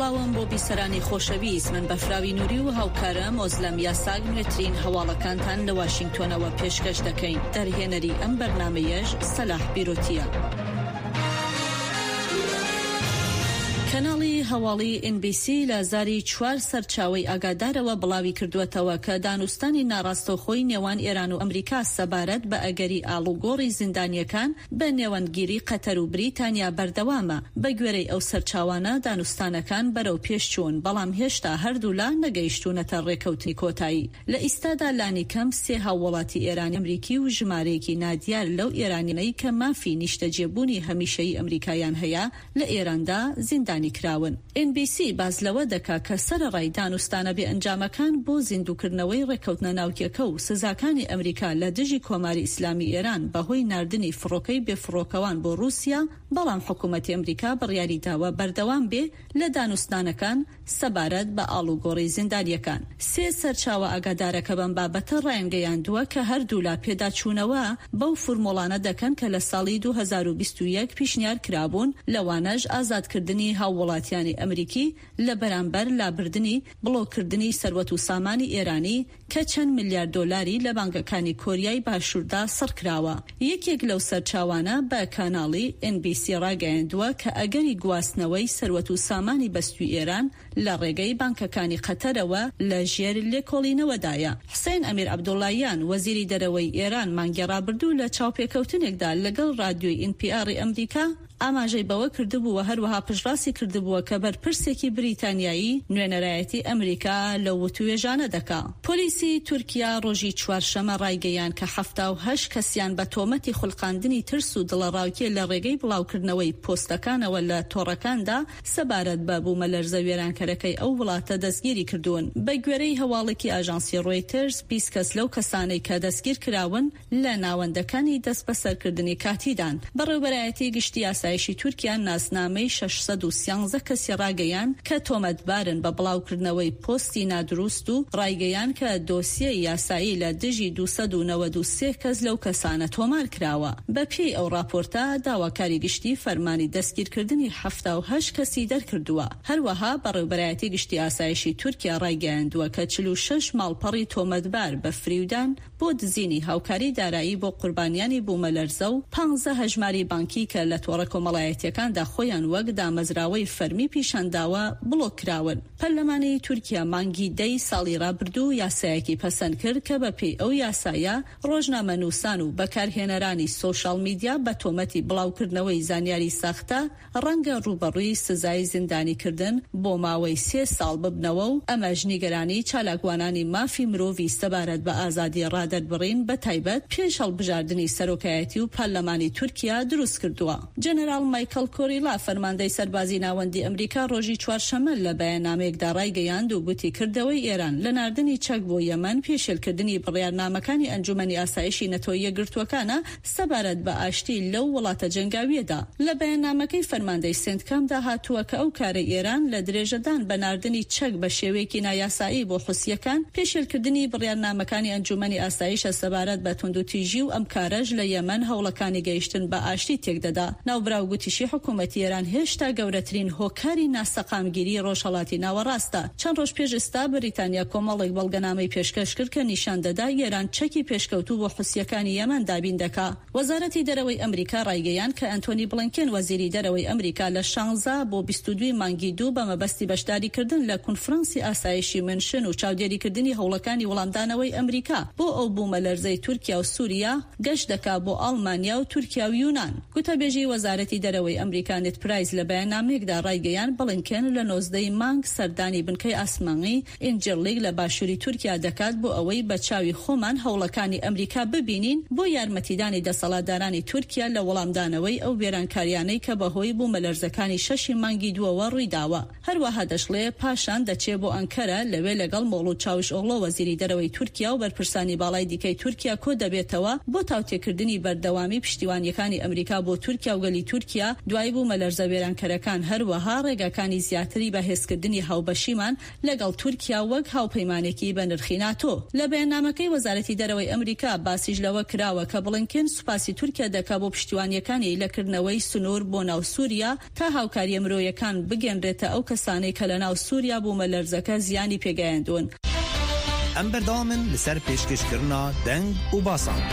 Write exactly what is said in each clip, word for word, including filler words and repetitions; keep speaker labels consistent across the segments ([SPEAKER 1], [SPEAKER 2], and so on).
[SPEAKER 1] سڵاوم بۆ بیسەرانی خۆشەویست، من بەفراوی نووری و هاوکارم ئۆزلەم یاساگ نوێترین هەواڵەکانتان لە واشنگتۆنەوە پێشکەش دەکەین. دەرهێنەری ئەم بەرنامەیەش سەلاح بیرۆتیە. کەناڵی هەواڵی ئێن بی سی لە زاری چوار سەرچاوەی ئاگادارەوە بڵاوی کردووەتەوە کە دانوستانی ناڕاستەوخۆی نێوان ئێران و ئەمریکا سەبارەت بە ئەگەری ئاڵوگۆڕی زیندانیەکان بە نێوەندگیری قەتەر و بریتانیا بەردەوامە. بە گوێرەی ئەو سەرچاوانە دانوستانەکان بەرەو پێش چوون، بەڵام هێشتا هەردوو لا نەگەیشتوونەتە ڕێکەوتنی کۆتایی. لە ئیستادا لانی کەم سێ هاوڵاتی ئێرانی ئەمریکی و ژمارەیەکی نادیار لەو ئێرانیەی کە مافی نیشتەجێبوونی هەمیشەیی ئەمریکایان هەیە لە ئێراندا زیندان کراون. ئێن بی سی باز لەوە دەکا کە سەرەڕای دانوستانە بێ ئەنجامەکان بۆ زیندووکردنەوەی ڕێکەوتنە ناوکیەکە و سزاکانی ئەمریکا لە دژی کۆماری ئیسلامی ئێران بەهۆی ناردنی فڕۆکەی بێفڕۆکەوان بۆ رووسیا، بەڵام حکوومەتی ئەمریکا بڕیاری داوە بەردەوام بێ لە دانوستانەکان سەبارەت بە ئاڵوگۆڕی زیندانیەکان. سێ سەرچاوە ئاگادارەکە بەم بابەتە ڕایانگەیاندووە کە هەردوو لا پێداچوونەوە بەو فورمۆڵانە دەکەن کە لە ساڵی دوو هەزار و بیست و یەک پیشنیار کرابوون، لەوانەش ئازادکردنی هاووڵاتیانی ئەمریکی لە بەرامبەر لابردنی بڵۆکردنی سەروەت و سامانی ئێرانی کە چەند میلیارد دۆلاری لە بانگەکانی کۆریای باشووردا سڕکراوە. یەکێک لەو سەرچاوانە بە کاناڵی ئێن بی سی ڕاگەیاندووە کە ئەگەری گواستنەوەی سەروەت و سامانی بەستوی ئێران لە ڕێگەی بانکەکانی قەتەرەوە لە ژێر لێکۆڵینەوەدایە. حسین ئەمیر عەبدوڵڵاییان وەزیری دەرەوەی ئێران مانگی ڕابردوو لە چاوپێکەوتنێکدا لەگەڵ رادیۆی ئین پی ئاری ئەمریکا ئاماژەی بەوە کردبووە، هەروەها پشڕاستی کردبووە کە بەرپرسێکی بریتانیایی نوێنەرایەتی ئەمریکا لە وتوێژانە دەکا. پۆلیسی تورکیا ڕۆژی چوارشەمە ڕایگەیان کە هەفتا و هەشت کەسیان بە تۆمەتی خوڵقاندنی ترس و دڵەڕاوکێ لە ڕێگەی بڵاوکردنەوەی پۆستەکانەوە لە تۆڕەکاندا سەبارەت بە بوومەلەرزە وێرانکەرەکەی ئەو وڵاتە دەستگیری کردوون. بە گوێرەی هەواڵێکی ئاژانسی ڕۆیترز، بیست کەس لەو کەسانەی کە دەستگیر کراون لە ناوەندەکانی دەست بەسەرکردنی کاتیدان. بەڕێوەبەرایەتی گشتی یاسایشی تورکیا ناسنامەی شەشسەد و سیانزە کەسی ڕاگەیان کە تۆمەتبارن بە بڵاوکردنەوەی پۆستی نادروست و ڕایگەیان کە دۆسیەی یاسایی لە دژی دووسەد و نەوەد و سێ کەس لەو کەسانە تۆمار کراوە. بە پێی ئەو راپۆرتە داواکاری گشتی فەرمانی دەستگیرکردنی هەفتا و هەشت کەسی دەرکردووە. هەروەها بەڕێوەبەرایەتی گشتی یاسایشی تورکیا ڕایگەیاندووە کە چل و شەش ماڵپەڕی تۆمەتبار بە فریودان بۆ دزینی هاوکاری دارایی بۆ قوربانیانی بوومەلەرزە و پانزە هەژماری بانکی کە لە تۆڕە کۆمەڵایەتیەکاندا خۆیان وەک دامەزراوەی فەرمی پیشانداوە بڵۆک کراون. پەرلەمانی تورکیا مانگی دەی ساڵی ڕابردوو یاسایەکی پەسەند کرد کە بە پێی ئەو یاسایە ڕۆژنامەنووسان و بەکارهێنەرانی سۆشال میدیا بە تۆمەتی بڵاوکردنەوەی زانیاری ساختە ڕەنگە ڕوبەڕووی سزای زیندانیکردن بۆ ماوەی سێ ساڵ ببنەوە و ئەمەش نیگەرانی چالاکوانانی مافی مرۆڤی سەبارەت بە ئازادی ڕادەربڕین بە تایبەت پێش هەڵبژاردننی سەرۆکایەتی و پەرلەمانی تورکیا دروست کردووە. جەنەرال مایکل کۆریلا فەرماندەی سەربازی ناوەندی ئەمریکا ڕۆژی چوارشەمە لە بەیاننامەیەکدا ڕایگەیاند و گوتی کردەوەی ئێران لە ناردنی چەک بۆ یەمەن پێشێلکردنی بڕیارنامەکانی ئەنجومەنی ئاسایشی نەتۆی یەکگرتووەکانە سەبارەت بە ئاشتی لەو وڵاتە جەنگاویەدا. لە بەیاننامەکەی فەرماندەی سندکامدا هاتووە کە ئەو کارە ئێران لە درێژەدان بە ناردنی چەک بە شێوەیەکی نایاسایی بۆ حوسیەکان پێشێلکردنی بڕیارنامەکانی ئەنجومەنی ئاسایشە سەبارەت بە توندوتیژی و ئەم کارەش لە یەمەن هەوڵەکانی گەیشتن بە ئاشتی تێکدەدا. ناوبراو گوتیشی حکوومەتی ئێران هێشتا گەورەترین هۆکاری ناسەقامگیری ڕۆژهەڵاتی ناوەڕاستە. چەند ڕۆژ پێش ئێستا بریتانیا کۆمەڵێک بەڵگەنامەی پێشکەش کرد کە نیشان دەدا ئێران چەکی پێشکەوتوو بۆ حوسیەکانی یەمەن دابین دەکا. وەزارەتی دەرەوەی ئەمریکا ڕایگەیان کە ئەنتۆنی بڵینکن وەزیری دەرەوەی ئەمریکا لە شانزە بۆ بیست و دوو مانگی دوو بە مەبەستی بەشداریکردن لە کونفرانسی ئاسایشی منشن و چاودێریکردنی هەوڵەکانی وەڵامدانەوەی ئەمریکا بۆ ئەو بوومەلەرزەی تورکیا و سووریا گەشت دەکا بۆ ئەڵمانیا و تورکیا و یونان. گوتەبێژی وەزارەتی دەرەوەی ئەمریکا نت پرایز لە بەیاننامەیەکدا ڕایگەیان بڵینکن لە نۆزدەی مانگ سەردانی بنکەی ئاسمانی ئینجرلیگ لە باشووری تورکیا دەکات بۆ ئەوەی بە چاوی خۆمان هەوڵەکانی ئەمریکا ببینین بۆ یارمەتیدانی دەسەڵاتدارانی تورکیا لە وەڵامدانەوەی ئەو وێرانکاریانەی کە بەهۆی بوومەلەرزەکانی شەشی مانگی دووەوە ڕوویداوە. هەروەها دەشڵێ پاشان دەچێت بۆ ئەنکەرە لەوێ لەگەڵ مۆڵوت چاوشئۆغلو وەزیری دەرەوەی تورکیا و بەرپرسانی باڵای دیکەی تورکیا کۆ دەبێتەوە بۆ تاوتێکردنی بەردەوامی پشتیوانیەکانی ئەمریکا بۆ تورکیا و گەلی تورکیا دوای بوومەلەرزە وێرانکەرەکان، هەروەها ڕێگاکانی زیاتری بەهێزکردنی هاوبەشیمان لەگەڵ تورکیا وەک هاوپەیمانێکی بە نرخی نرخی ناتۆ. لە بەیاننامەکەی وەزارەتی دەرەوەی ئەمریکا باسیش لەوە کراوە کە بڵینکن سوپاسی تورکیا دەکا بۆ پشتیوانیەکانی لەکردنەوەی سنوور بۆ ناو سووریا تا هاوکاریە مرۆیەکان بگەنرێتە ئەو کەسانەی کە لە ناو سووریا بوومە لەرزەکە زیانی پێگەیاندون.
[SPEAKER 2] ئەم بەردەوامن لەسەر پێشکەشکردنا دەنگ و باسان.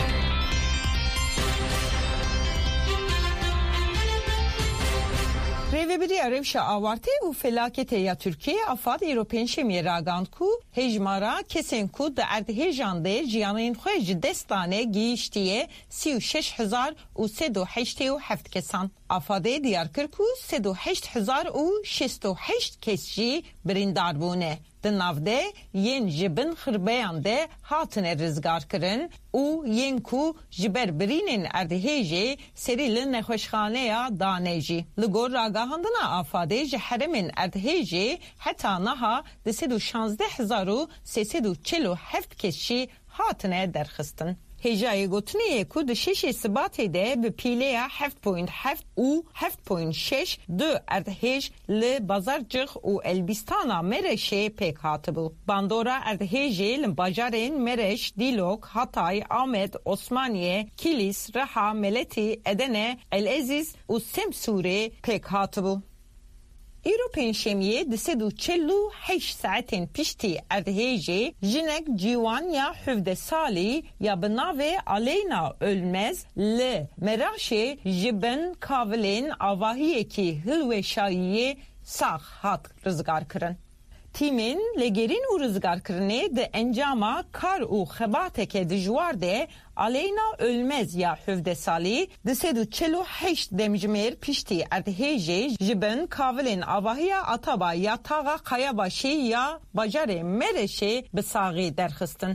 [SPEAKER 3] Rêveberiya rewşa awarte û felaketê ya Tirkiye afad Ewropên Şemiyê ragand ku hejmara kesên ku di erdhêjan de jiyanên xwe ji dest dane gihîştiye sî û şeş hezar û sed û heştê û heft kesan. Afadê diyar kir ku sed û heşt hezar û şêst û heşt kes jî birîndar bûne. Di navde yên ji bin xirbeyan de hatine rizgarkirin û yên ku ji ber birînên erdhêjê serî li nexweşxaneya dane jî. Li gor ragahandina afadê ji heremên erdhêjê heta niha di sed û şanzdeh hezar û sê sed û çil û heft kes jî hatine derxistin. Hêjayê gotiniyê ku di şeşê Sibatê de bi pîleya heft point heft û heft point şeş du erdhêj li Bazarcix û Elbîstana Mereşê pêk hatibû. Bandora erdhêjê li bajarên Mereş, Dîlok, Hatay, Amed, Osmaniye, Kilis, Reha, Meletî, Edene, Elezîz û Semsûrê pêk hatibû. Ewropên Şemiyê di sed û çil û heşt saetên piştî erdhêjê jinek cîwan ya hevdeh salî ya bi navê Aleyna Ölmez li Meraşê ji bin kavilên avahiyekî hilweşayiyê sax hat rizgarkirin. Tîmên lêgerîn û rizgarkirinê di encama kar û xebateke dijwar de Aleyna Ölmez ya hevdeh salî di sed û çil û heşt demjimêr piştî erdhêjê ji bin kavilên avahiya Ataba ya taxa Qayabaşî ya bajarê Mereşê bi saxî derxistin.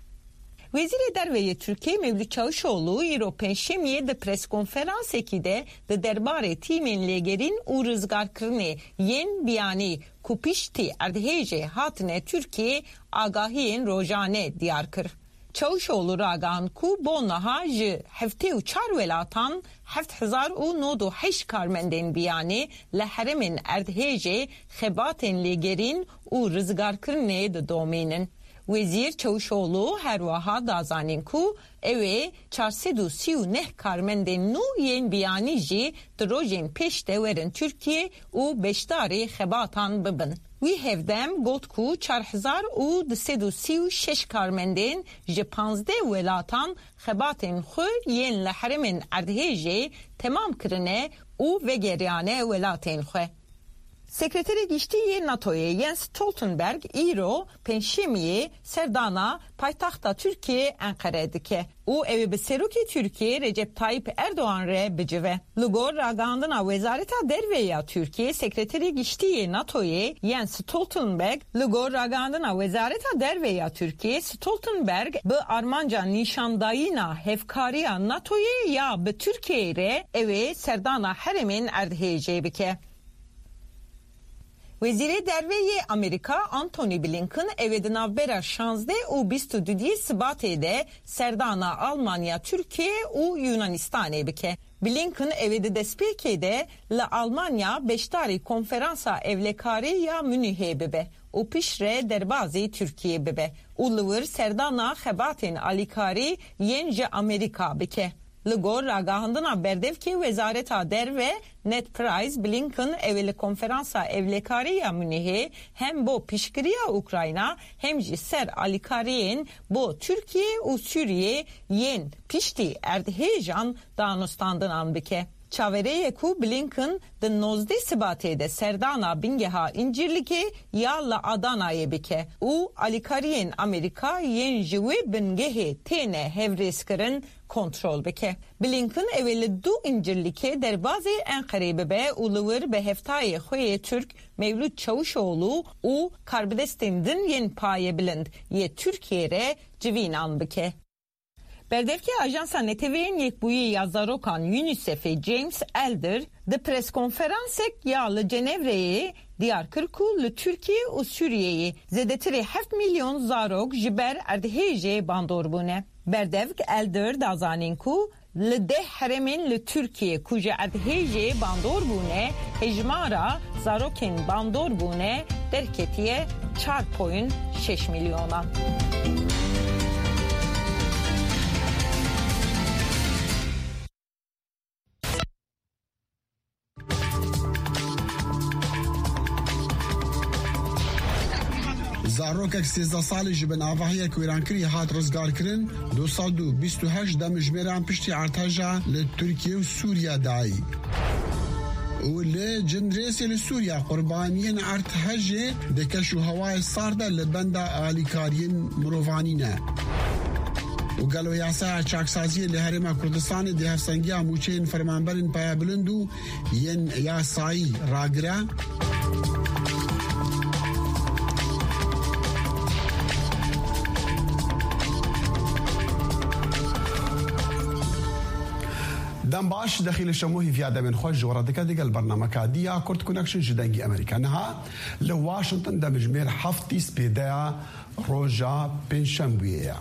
[SPEAKER 3] Wezîrê Derveyê Tirkiye Mevlût Çavuşoğlu Ewropên Şemiyê di preskonferansekî de di derbarê tîmên lêgerîn û rizgarkirinê yên biyanî ku piştî erdhêjê hatine Tirkiye agahiyên rojane diyar kir. Çavuşoğlu ragan ku bo niha ji heftê û çar welatan heft hezar û nod û heşt karmendên biyanî li heremên erdhêjê xebatên lêgerîn û rizgarkirinê didomînin. Wezîr Çavuşoğlu her wiha dazanîn ku ew ê çar sed û sî û neh karmendên nû yên biyanî jî di rojên pêş de werin Tirkiye û beşdarê xebatan bibin. Wî hevdem got ku çar hezar û di sed û sî û şeş karmendên ji panzdeh welatan xebatên xwe yên li heremên erdhêjê temam kirine û vegeriyane welatên xwe. Sekreterê Giştî NATO'ya Jens Stoltenberg îro pênşemiyê serdana paytaxta Tirkiye Enqere dike û ew ê bi serokê Tirkiye Recep Tayyip Erdoğan re bicive. Li gor ragihandina Wezareta Derve ya Tirkiye Sekreterê Giştî NATO'ya Jens Stoltenberg li gor ragihandina Wezareta Derve ya Tirkiye Stoltenberg bi armanca nîşandayîna hevkariya NATO'ya ya bi Tirkiye re ew ê serdana heremên erdhêjê bike. Wezîrê Derveyê Amerîka Antony Blinken evê di navbera şanzdeh û bîst û dudî Sibatê de serdana Almanya, Tirkiye û Yunanistanê bike. Blinken evê di destpêkê de li Almanya beşdarî konferansa evlekarî ya Münihê bibe û piştre derbazî Tirkiye bibe û li wir serdana xebatên alîkarî yên ji Amerîka bike. Li gor ragahandina berdevkê Wezareta Derve Ned Price Blinken evê li konferansa evlekarî ya Münihê hem bo pişkiriya Ukrayna hem jî ser alîkariyên bo Tirkiye û Sûriye yên piştî erdhêjan danûstandinan bike. Çavereyê ku Blinken di nozdeh Sibatê de serdana bingeha İncirlikê ya li Adanayê bike û alîkariyên Amerîka yên ji wê bingehê têne hevrêzkirin kontrol bike. Blinken evê li du İncirlikê derbazê Enqerê bibe û li wir bi heftayê xwe yê Türk Mevlût Çavuşoğlu û karbidestên din yên payê bilind yê Tirkiye re civînan bike. Berdevkê Ajansa Netewên Yekbûyî ya Zarokan UNICEF'ê James Elder di preskonferansek ya li Cenevreyê diyar kir ku li Tirkiye û Sûriyeyê zêdetirê heft milyon zarok ji ber erdhêjê bandor bûne. Berdevk Elder dazanîn ku li deh heremên li Tirkiye ku ji erdhêjê bandor bûne hejmara zarokên bandor bûne derketiye çar point şeş milyona.
[SPEAKER 4] زاروکک سیزده سالی جبن آواهی کویرانکری هات رزگار کرن دو سال دو بیست و هشت دمجمیران پشتی ارتجا لترکیه و سوریا دایی و لجندريسي لسوريا قربانيين ارتهجي دكشو هواي صارده لبندا آليكاريين مروفانينا وقالوا ياسا چاكسازي لهرما كردستان دي هفسنگيا موچين فرمانبرن پايا بلندو ين ياساي راگرا دم باش دخيل الشموهي في عدم من خوش وردك ديك البرنامج كاديا كورت كونكشن جدنجي امريكا انها لواشنطن دمجمير حفتي سبيدا روجا بنشامبويا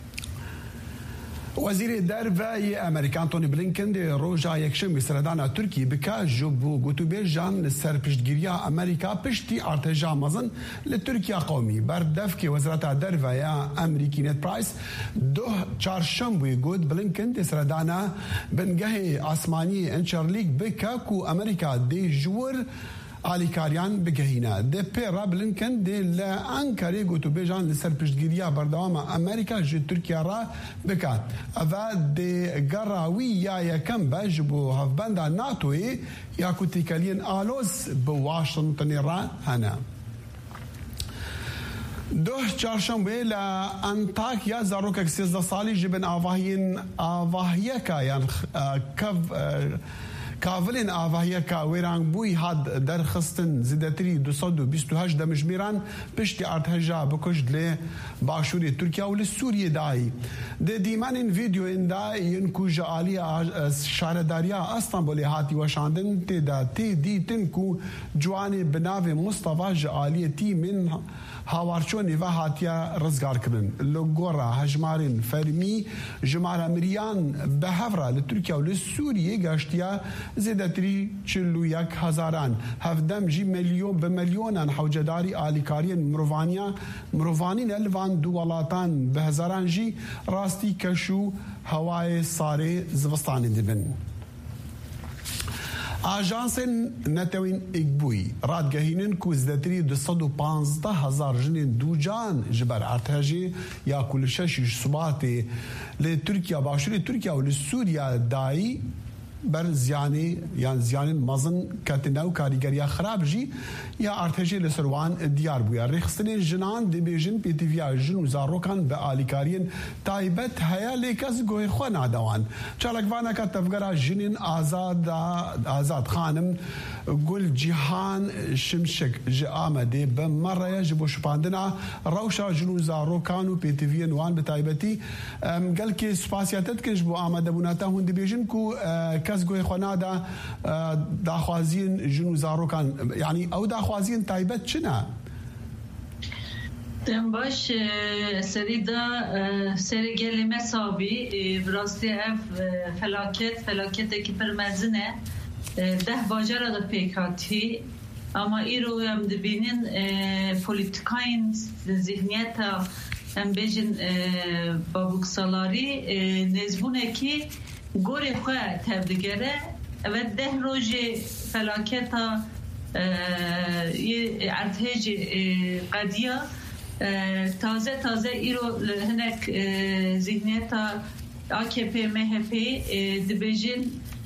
[SPEAKER 4] وزير الدارفة أمريكا أنتوني بلينكن دي روجا يكشم بسردانا تركي بكا جوبو قوتوبيجان لسر بشتگيريا أمريكا بشتي ارتجا مزن لتركيا قومي بردفكي وزارة الدارفة يا أمريكي نت برايس دو چارشنبوي قود بلينكن دي سردانا بنگهي آسماني انشارليك بكا كو أمريكا دي جور آلیکاریان بگهینه ده پیرا بلینکن ده لانکاری گوتو بیجان لسر پشتگیریا بردوام امریکا جی ترکیه را بکات و ده گراوی یا یکم بجبو هفبند ناتوی یا کتیکالین آلوز بواشنطن را هنه دو چهارشنبه لانتاکیا زاروکک سیزده سالی جبن آواهین آواهیکا یعنی کف کاولین آواهی که ویرانگ بوی هاد در خستن زیدتری دو صد و بیست و هشت دمجمیران پشتی ارتهجا بکشد لی باشوری ترکیه و لی سوریه دایی ده دیمان این ویدیو این دا ینکو جعالی شارداریا استانبولی هاتی وشاندن تی دا تی دیتن کو جوانی بناوی مصطفى جعالی تی من هاوارچونی و هاتیا رزگار کرن لگورا هجمارین فرمی جمارا مریان به هفرا لترکیه و لی سوریه گشتیا زیدتری چلو یک هزاران هفدم جی میلیون به میلیونان حوجداری آلیکارین مروانیا مروانین الوان دوالاتان به هزاران جی راستی کشو هوای ساره زوستانی دبن آژانس نتوین اگبوی رادگهینن کو زدتری دو صد و پانزده هزار جنین دو جان جبر ارتجی یا کل شش صباتی لی ترکیه باشوری ترکیه و لی سوریا دایی بر زیانی یا زیانی مزن کتناو کاریگریا خراب جی یا ارتجی لسروان دیار بویا رخصتن جنان دبیجن پیتیویا جن زاروکان به آلیکارین تایبت هیا لیکس گوی خو نادوان چالکوانا کا تفگرا جنین آزاد آزاد خانم گل جهان شمشک ج آمده به مره جبو شپاندنا روشا جنو زاروکانو پیتیوین وان به تایبتی قال کی سپاسیاتت کنج بو آمده بوناتا هون دبیجن کو کس گوی خو نادا داخوازین جنو زاروکان یعنی او داخوازین تایبت چنا
[SPEAKER 5] دم باش سری دا سری گلی مسابی براستی اف فلاکت فلاکت که پرمزنه ده باجر دا پیکاتی اما ایرو هم دبینین پولیتیکاین ذهنیت هم بیجن بابوکسالاری نزبونه که گوری خواه تبدیگره و ده روژ فلاکت ارتهج قدیه تازه تازه ایرو هنک ذهنیت آکی پی مهپی دبیجن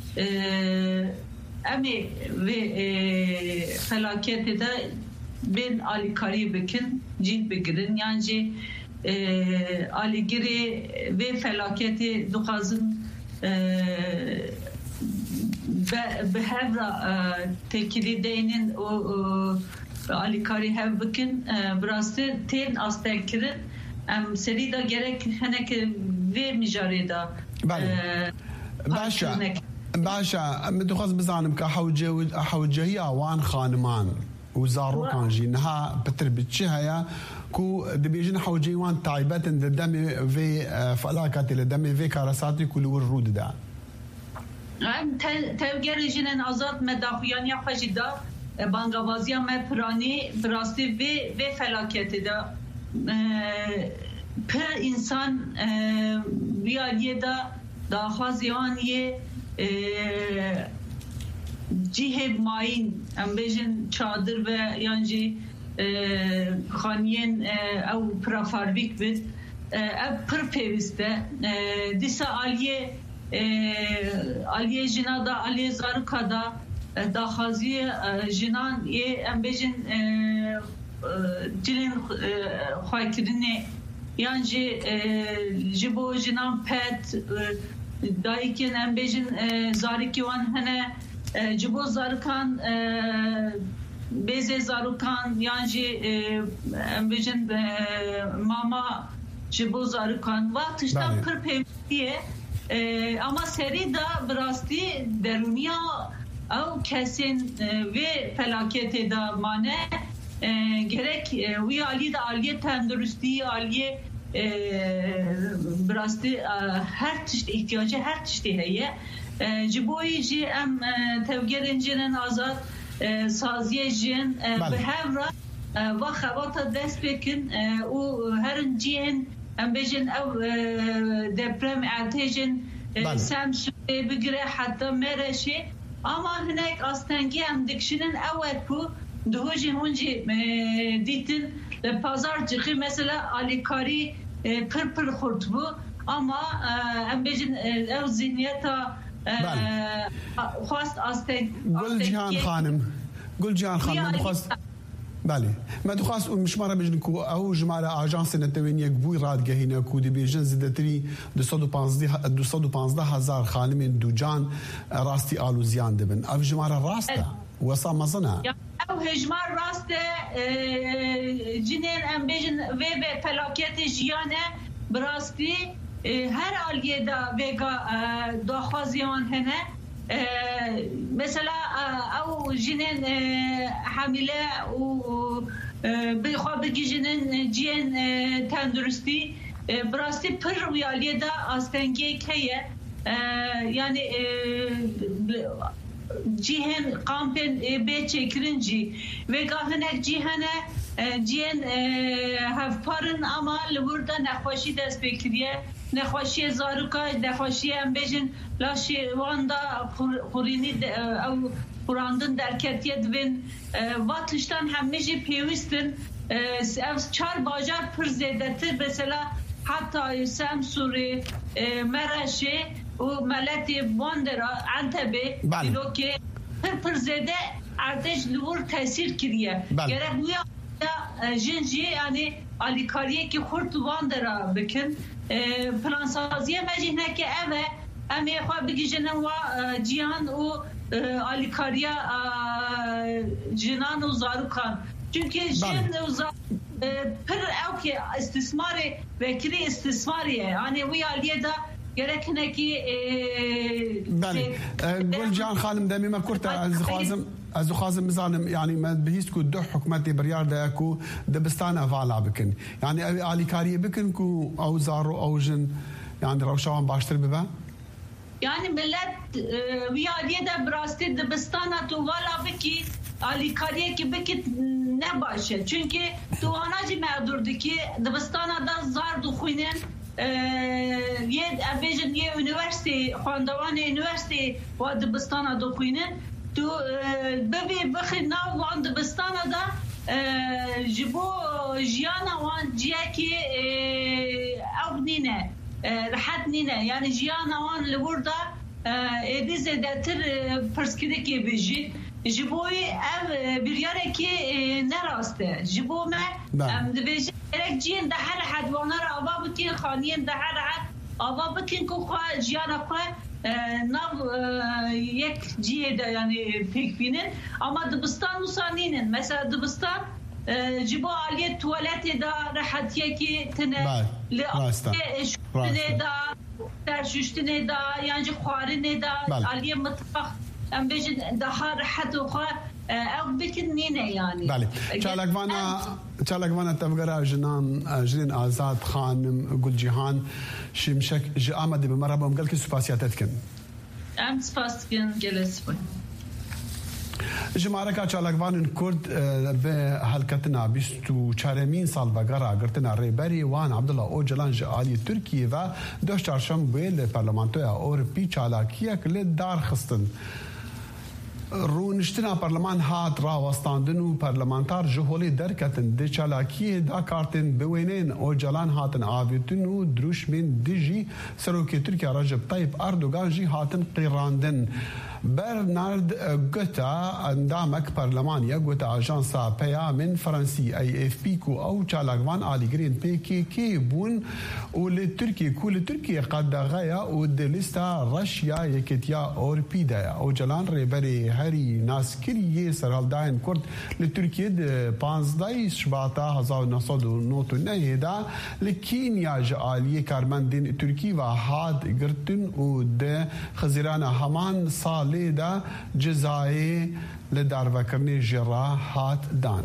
[SPEAKER 5] امی و فلاکت دا بین آلیکاری بکن جید بگیرن یعنی جی آلیگیری و فلاکت دخازن به هر تکیلی دینین و آلیکاری هف بکن براسته تین آستان کرن ام سری دا گرک هنک و مجاری دا
[SPEAKER 4] باشا باشا مدخوز بزانم که حوجهی آوان خانمان وزاروكان جي نها بتر بتشهيا كو دبيجن حوجيوان تايبات دم في فلاكات دم في كاراساتي كل ورود دا
[SPEAKER 5] ام توجر جنن آزاد مدافعان یا خجدا بانگوازی مپرانی براستی و و فلاکت دا پر انسان بیالیه دا داخوازیان یه جیه ماین ام بیجن چادر و یانجی خانیین او پرافارویک بید اب پر پیوسته دیسا آلیه آلیه جنا دا آلیه زاروکا دا داخازی جنان یه ام بیجن جلین خواهی کردنه یعنی جبو جنان پت دایی که ام بیجن زاروکی وان هنه جبو زارکان بیزه زاروکان یعنی ام بیجن ماما جبو زاروکان وقتش دا پر پیوستیه اما سری دا براستی درونیا او کسین و فلاکت دا مانه gerek وی عالی دا عالیه تندرستی عالیه براستی هر تشت احتیاجه هر تشتی هیه جبوی جی ام توگرین جنن آزاد سازیه جن به هر را و خوات دست بکن و هرن جین ام بجن او دپرم ارتجن سمش بگره حتی مرشه اما هناك أستنجي عم دكشنن أول كو دهوجي هونجي ديتن بازار جخي مثلا أليكاري پر پر خورتبو أما عم بيجن أو زينيتا خواست أستنج
[SPEAKER 4] قل جهان خانم قل جهان خانم خواست بله ما دخواست مشمارة بيجن كو أو جمارة أجانس نتوين يكبوي راد جهينا كو دي بيجن زدتري دوصد وپانزده هزار خانمين دوجان راستي آلو زيان دبن أو جمارة راسته وصا مزنا
[SPEAKER 5] أو هجمار راسته جنين أم بيجن ويبه فلاكيت جيانه براستي هر آلية دا ويغا داخوازيان هنه مثلا او جنين حامله و بخواب بگی جنين جين تندرستی براستی پر ویالیه دا آستنگی کهیه yani cihen kampen be çekirinci ve gahnek cihane cihen hafparın ama burada nekhoşi dest bekliye nekhoşi zaruka nekhoşi embejin laşi vanda kurini ev kurandın derketiye dvin vatıştan hemmeji pevistin ev çar bacar pır zedetir mesela hatta Samsuri Meraşi و ملتی باندرا انتبه دیلو که پر پر زده ارتش لور تاثیر کریه گره بویا جنجی یعنی آلیکاریه که خورد باندرا بکن پلانسازیه مجینه که اوه امی خواه بگی جنن و جیان و آلیکاریه جنان و زاروکان چونکه جن و زاروکان پر او که استثماری وکری استثماریه یعنی وی آلیه دا gerekine ki
[SPEAKER 4] بله قول جان خانم دمي ما كرت از خوازم از خوازم مزانم يعني ما بهيسكو دو حكومتي بريار داكو دبستان افعال بكن يعني علي كاريه بكن كو او زارو او جن يعني روشان باشتر ببا
[SPEAKER 5] يعني ملت ويا ده براستي دبستان تو والا بكي علي كاريه ki بكت نباشه çünkü تواناجي معذوردي ki دبستان دا زار دخوينن یه ابیجن یه یونیورسیتی خواندوان یونیورسیتی و دبستان دکوینن تو ببی بخی ناو وان دبستان دا جبو جیانا وان جیا کی او نینه راحت نینه یعنی جیانا وان لوردا ایدی زدتر پرسکیده کی بیجی جبوی او بیریاره کی نراسته جبو ما ام دبیجی erek cihen de her had vanara ava bikin xaniyen de her had ava bikin ku xwa jiyana xwa nav yek cihe de yani pek binin ama dibistan usaninin mesela dibistan cibo aliyet tuvalete da rahatiye ki tene li şüştine da der şüştine da yani xwarine da aliyet mutfak em bejin daha rahat xwa او بكن نينه يعني
[SPEAKER 4] بله چالک وانا چالک وانا تفگرا جنان جرين آزاد خانم گل جهان شمشك ج آمد بمرحبا قال كي سپاسياتت كن
[SPEAKER 5] ام سپاسكن جلس بو
[SPEAKER 4] جماركا چالک وان كرد به حلقتنا بیست و چهارمین سال بگرا گرتنا ریبری وان عبدالله اوجلان جالی ترکیه و دوش چهارشنبه ل پارلمانتویا اورپی چالاکیه کل دار خستن رونشتنا پارلمان هات راوستاندن و پارلمانتار جهولی درکتن ده چالاکی دا کارتن بوینین او جلان هاتن آویتن و دروش من دیجی سروکی ترکیه رجب طیب اردوغان جی هاتن قیراندن. برنارد گوتا اندامك برلمانيا گوتا اجانسا بيا من فرنسي اي اف بي كو او چالاگوان آلیگرین پی کی کی بون و لتركي كو لتركي قد غايا و دلستا روسيا يكتيا اوربيدا او جلان ريبري هاري ناسكري سرالداين كورد لتركيا د پانزده شباتا هزار و نهصد و نود و نه دا لكينيا جاليه كارمندين تركي و هاد گرتن و د خزيرانا همان سال لیدا جزای لدارواکرنی جرا هات دان.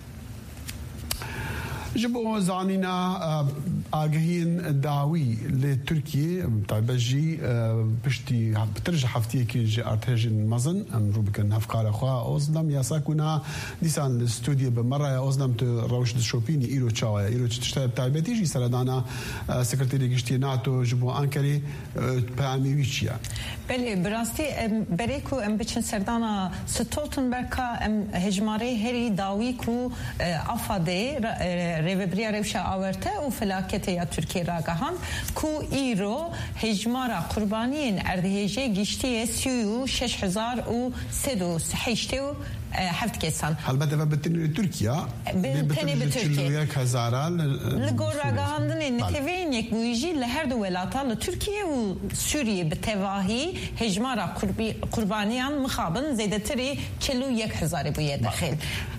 [SPEAKER 4] جبو زانینا آگهین داوی لترکیه طبعی پشتی بترجع هفتیه که جه ارتهجن مزن امرو بکن هفکار خواه اوزلم یا ساکونا دیسان الاستودیو بمره اوزلم تو روش دشوپینی ایرو چاوه ایرو چتشتای طبعی جی سردانا سکرتری گشتی ناتو جبو آنکری پیامی ویچیه.
[SPEAKER 3] بله براستی برای کو ام بچن سردانا ستولتنبرگا ام هجماره هری داوی کو افاده ريبريا روشا آورته و فلاکت یا ترکیه را گهان کو ایرو هجمارا قربانیین اردهیجه گشتی سی و شش هزار و سد و هشته و هفت کسان.
[SPEAKER 4] البته و بتنی ترکیه
[SPEAKER 3] بتنی به ترکیه
[SPEAKER 4] یک هزاره
[SPEAKER 3] لگور را گهاندن نتیوین یک بویجی لهر دو ولاتا لترکیه و سوریه به تواهی هجمارا قربانیان مخابن زیده تری چلو یک هزار بویه داخل.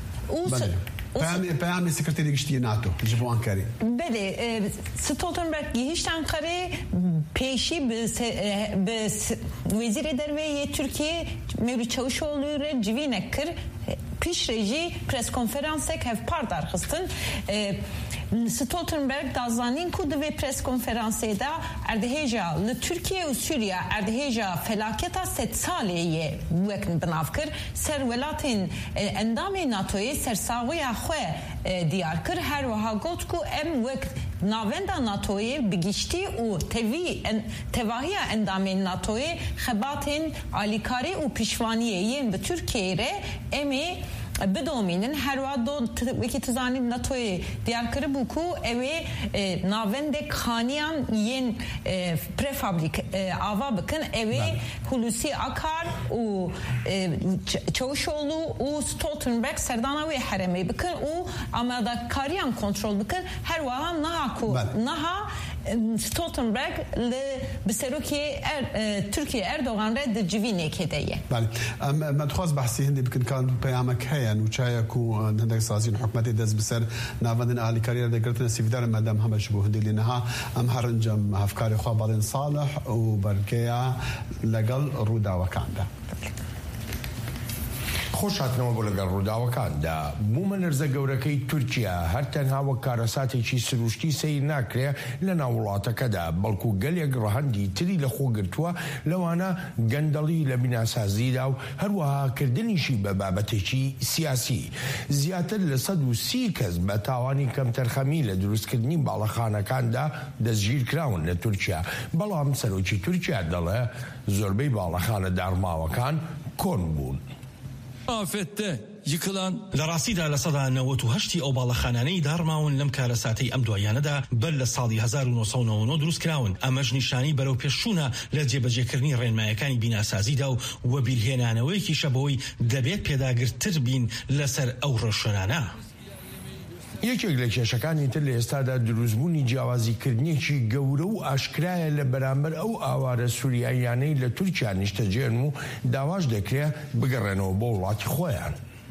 [SPEAKER 4] پیامی پیامی سکرتری گشتی ناتو جبو آنکاری.
[SPEAKER 3] بله ستولتنبرگ گیشت آنکاری پیشی به وزیر درویه ترکیه مورد چاوشوğlu re civine kır piş reji pres konferanse kev par darxistin Stoltenberg dazanin ku ve pres konferanse da erdeheja li Türkiye u Suriye erdeheja felaketa set saleye wekn binavkir ser welatin endamê NATO'ye sersawiya xwe diyar kir her wiha got ku em wek navenda NATO'ye bigiştî û tevî tevahiya endamên NATO'ye xebatên alîkarî û piştvaniyê yên bi Türkiye re em ê بدومینن هر وقت دو وکی تزانی ناتوی دیار کرده بکو اوه ناونده خانیان ین پرفابریک آوا بکن اوه هلوسی آکار و چوشولو و ستولتنبرگ سردانا وی حرمی بکن و آماده کاریان کنترل بکن هر وقت نها کو نها ستولتنبرگ بسروکی ترکیه اردوغان رد جوینه کدیه.
[SPEAKER 4] بله. ما دخواست بحثی هندی بکن کان پیامک هیان و چای کو هندک سازین حکومتی دست بسر ناوندن علی کاریر دکرتن سیفدار مدام همه شبوه هندی لنها ام هرنجم افکار خواه بالین صالح و برکیا لگل رودا وکانده.
[SPEAKER 6] خۆشاتنەوە بۆ لەگەڵ ڕووداوەکاندا بوومە لەرزە گەورەکەی تورکیا هەر تەنها وەک کارەساتێکی سروشتی سیر ناکرێ لە ناو وڵاتەکەدا بەڵکو گەلێک ڕەهەندی تری لە خۆگرتووە لەوانە گەندەڵی لە بیناسازیدا و هەروەها کردنیشی بە بابەتێکی سیاسی زیاتر لە سەد و سی کەس بە تاوانی کەمتەرخەمی لە دروستکردنی باڵەخانەکاندا دەستگیر کراون لە تورکیا بەڵام سەرۆکی تورکیا دەڵێ زۆربەی باڵەخانە داڕماوەکان کۆن بوون.
[SPEAKER 7] ئافێتە یکلان لە ڕاستیدا لە سەدا نەوەت و هەشتی ئەو باڵەخانانەی داڕماون لەم کارەساتەی ئەم دوایانەدا بەر لە ساڵی هەزار و نۆ سەد و نۆ و نۆ دروست کراون ئەمەش نیشانی بەرەو پێشچوونە لە جێبەجێکردنی ڕێنمایەکانی بیناسازیدا و وە بیرهێنانەوەیەکی شەبەوەی دەبێت پێداگرتر بین لەسەر ئەو ڕۆژشەنانە.
[SPEAKER 6] یەکێک لە کێشەکانی تر لە ئێستادا دروستبوونی جیاوازیکردنیەکی گەورە و ئاشکرایە لە بەرامبەر ئەو ئاوارە سووریاییانەی لە تورکیا نیشتەجێن و داواش دەکرێت بگەڕێنەوە بۆ وڵاتی خۆیان.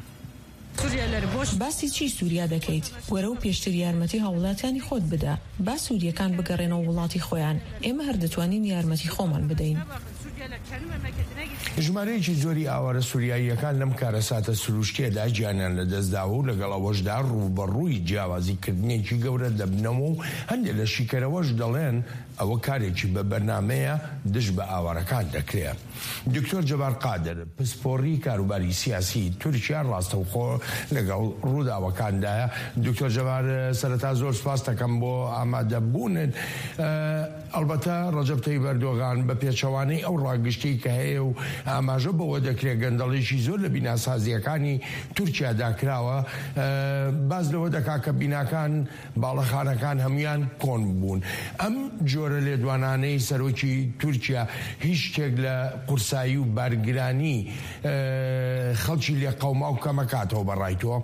[SPEAKER 8] باسی چی سووریا دەکەیت؟ وەرە و پێشتر یارمەتی هاوڵاتیانی خۆت بدە با سووریەکان بگەڕێنەوە وڵاتی خۆیان ئێمە هەر دەتوانین یارمەتی خۆمان بدەین.
[SPEAKER 6] ژمارەیەکی زۆری ئاوارە سووریاییەکان لەم کارەساتە سروشتیەدا گیانیان لەدەستداوە و لەگەڵ ئەوەشدا ڕووبەڕووی جیاوازیکردنێکی گەورە دەبنەوە و هەندێک لە شیکەرەوەش دەڵێن ئەوە کارێکی بە بەرنامەیە دژ بە ئاوارەکان دەکرێت. دکتۆر جەبار قادر پسپۆڕی کاروباری سیاسی تورکیا ڕاستەوخۆ لەگەڵ ڕووداوەکاندایە. دکتۆر جەبار سەرەتا زۆر سپاس دەکەم بۆ ئامادەبوونت. ئەلبەتە ڕەجەب تەیب ئەردۆغان بە پێچەوانەی ئەو ڕاگشتی کە هەیە و ئاماژە بەوە دەکرێت گەندەڵێکی زۆر لە بیناسازیەکانی تورکیادا کراوە. باز لەوە دەکا کە بیناکان باڵەخانەکان هەمویان کۆن بوون. ئەم جۆرە لێدوانانەی سەرۆکی تورکیا هیچ شتێک لە قورسایی و بارگرانی خەڵکی لێ قەوما و کەمەکاتەوە بەڕای تۆ؟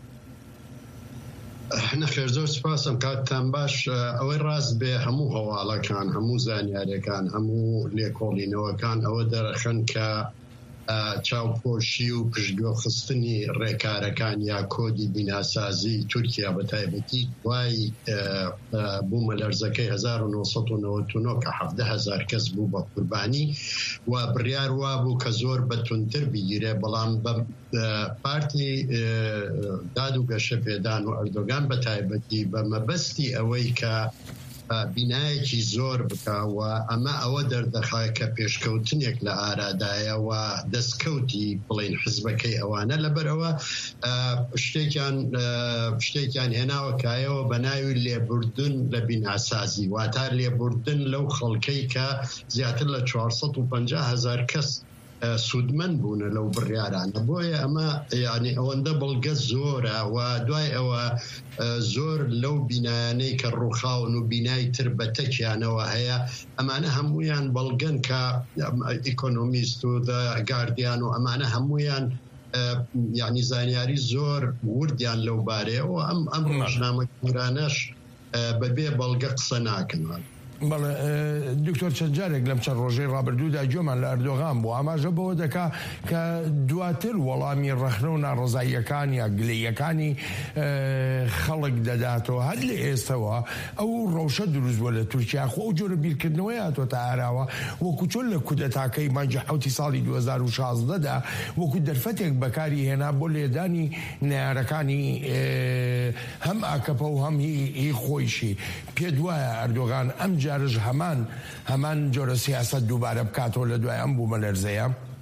[SPEAKER 9] نەخێر زۆر سپاسم کاتتان باش. ئەوەی ڕاست بێ هەموو هەواڵەکان هەموو زانیاریەکان هەموو لێکۆڵینەوەکان ئەوە دەرەخەن کە چاوپۆشی و پشتگوێ خستنی ڕێکارەکان یا کۆدی بیناسازی تورکیا بە تایبەتی دوای بوومە لەرزەکەی هەزار و نۆسەد و نەوەت و نۆ کە حەڤدە هەزار کەس بوو بە قوربانی و بڕیار وا بوو کە زۆر بەتونتر بیگیرێ، بەڵام بە پارتی داد و گەشە پێدان و ئەردۆگان بە تایبەتی بە مەبەستی ئەوەی کە بینایەکی زۆر بکەوە ئەمە ئەوە دەردەخای کە پێشکەوتنێک لە ئارادایە و دەستکەوتی بڵین حزبەکەی ئەوانە لەبەرەوە شتێکیان شتێکیان هێناوە کایەوە بە ناوی لێبوردن لە بیناسازی، واتە لێبوردن لەو خەڵکەی کە زیاتر لە چوارسەد و پەنجا هەزار کەس سوودمەند بوونە لەو بڕیارانە. بۆیە ئەمە یعنی ئەوەندە بەڵگە زۆرە و دوای ئەوە زۆر لەو بینایانەی کە ڕووخاون و بینای تر بە تەکیانەوە هەیە ئەمانە هەمویان بەڵگەن کە ئیکۆنۆمیست و گاردیان و ئەمانە هەمویان یعنی زانیاری زۆر وردیان لەو بارەیەوە ئەم ئەم ڕۆژنامەکورانەش بەبێ بەڵگە قسە ناکەن.
[SPEAKER 6] بەڵێ دکتۆر چەند جارێک لەم چەند ڕۆژەی ڕابردوودا گوێمان لە ئەردۆغان بوو، ئاماژە بەوە دەکا کە دواتر وەڵامی ڕەخنە و ناڕزاییەکان یا گلەیەکانی خەڵک دەداتەوە. هەر لە ئێستەوە ئەو ڕەوشە دروست بووە لە تورکیا، خۆ ئەو جۆرە بیرکردنەوەی هاتۆتە ئاراوە وەکو چۆن لە کودەتاکەی مانگی حوتی ساڵی دوو هەزار و شازدەدا وەکو دەرفەتێک بەکاری هێنا بۆ لێدانی نەیارەکانی هەم ئاکەپە و هەم هی خۆیشی. پێ دوایە ئەردۆغان ئەم جارش هەمان هەمان جۆرە سیاسەت دووبارە بکاتەوە لە دوای ئەم بوومە لەرزەیە؟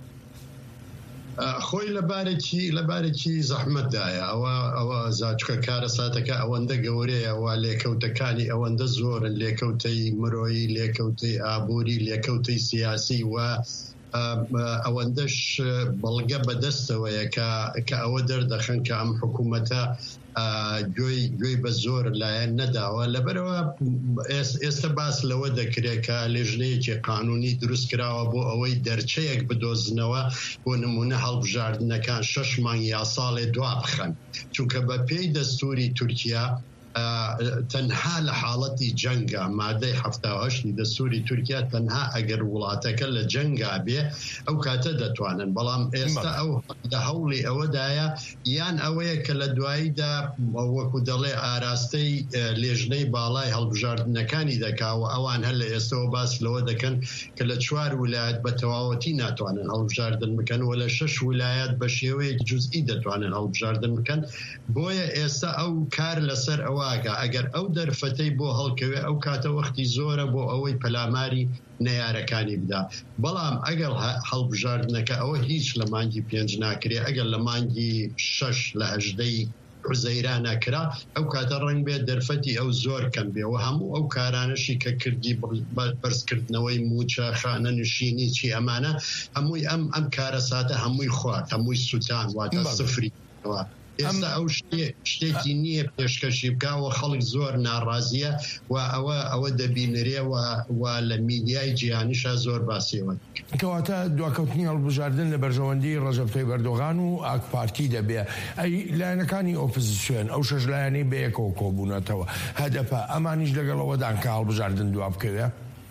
[SPEAKER 9] خۆی لەبارێکی لەبارێکی زەحمەتدایە ئەوە ئەوە زاچکە کارە ساتەکە ئەوەندە گەورەیە و لێکەوتەکانی ئەوەندە زۆرن، لێکەوتەی مرۆیی، لێکەوتەی ئابووری، لێکەوتەی سیاسی و ئەوەندەش بەڵگە بەدەستەوەیە کە ئەوە دەردەخەن کە ئەم حکوومەتە گوێی بە زۆر لایەن نەداوە. لەبەرەوە ئێستا باس لەوە دەکرێت کە لێژنەیەکی قانونی دروست کراوە بۆ ئەوەی دەرچەیەک بدۆزنەوە بۆ نمونە هەڵبژاردنەکان شەش مانگ یا ساڵێ دوا بخەن، چونکە بە پێی دەستوری تورکیا تەنها لە حاڵەتی جەنگە مادەی هەفتە و هەشتی دەستوری تورکیا تەنها ئەگەر وڵاتەکە لە جەنگا بێ ئەو کاتە دەتوانن، بەڵام ئێستا ئەو لە هەوڵی ئەوەدایە یان ئەوەیە کە لە دواییدا وەکو دەڵێ ئاراستەی لێژنەی باڵای هەڵبژاردنەکانی دەکاوە ئەوان هەر لە ئێستەوە باس لەوە دەکەن کە لە چوار ویلایەت بە تەواوەتی ناتوانن هەڵبژاردن بکەن و لە شەش ویلایەت بە شێوەیەکی جوزئی دەتوانن هەڵبژاردن بکەن. بۆیە ئێستا ئەو کار لەسەر ئەوە ئەگەر ئەو دەرفەتەی بۆ هەڵکەوێ ئەو کاتە وەختی زۆرە بۆ ئەوەی پەلاماری نەیارەکانی بدا. بەڵام ئەگەر هەڵبژاردنەکە ئەوە هیچ لە مانگی پێنج ناکرێ، ئەگەر لە مانگی شەش لە هەژدەی حوزەیرانە کرا ئەو کاتە ڕەنگ بێت دەرفەتی ئەو زۆر کەم بێ و هەموو ئەو کارانەشی کە کردی بەرزکردنەوەی موچە خانە نشینی چی ئەمانە هەمووی ئەم ئەم کارە ساتە هەمووی خوارد هەمووی سووتان واتە سفریەوە. ئێستا ئەو شتێکی نییە پێشکەشی بکاوە خەڵک زۆر ناڕازیە و ئەوە ئەوە دەبینرێەوە و لە میدیای جیهانیشا زۆر باسیەوە
[SPEAKER 6] کەواتە دواکەوتنی هەڵبژاردن لە بەرژەوەندی ڕەجەب تایب ئەردۆغان و ئاک پارتی دەبێ. ئەی لایەنەکانی ئۆپۆزیسیۆن ئەو شەش لایەنەی بەیەکەوە کۆبوونەتەوە هەدەفە ئەمانیش لەگەڵەوەدان کە هەڵبژاردن دوا بکەوێ؟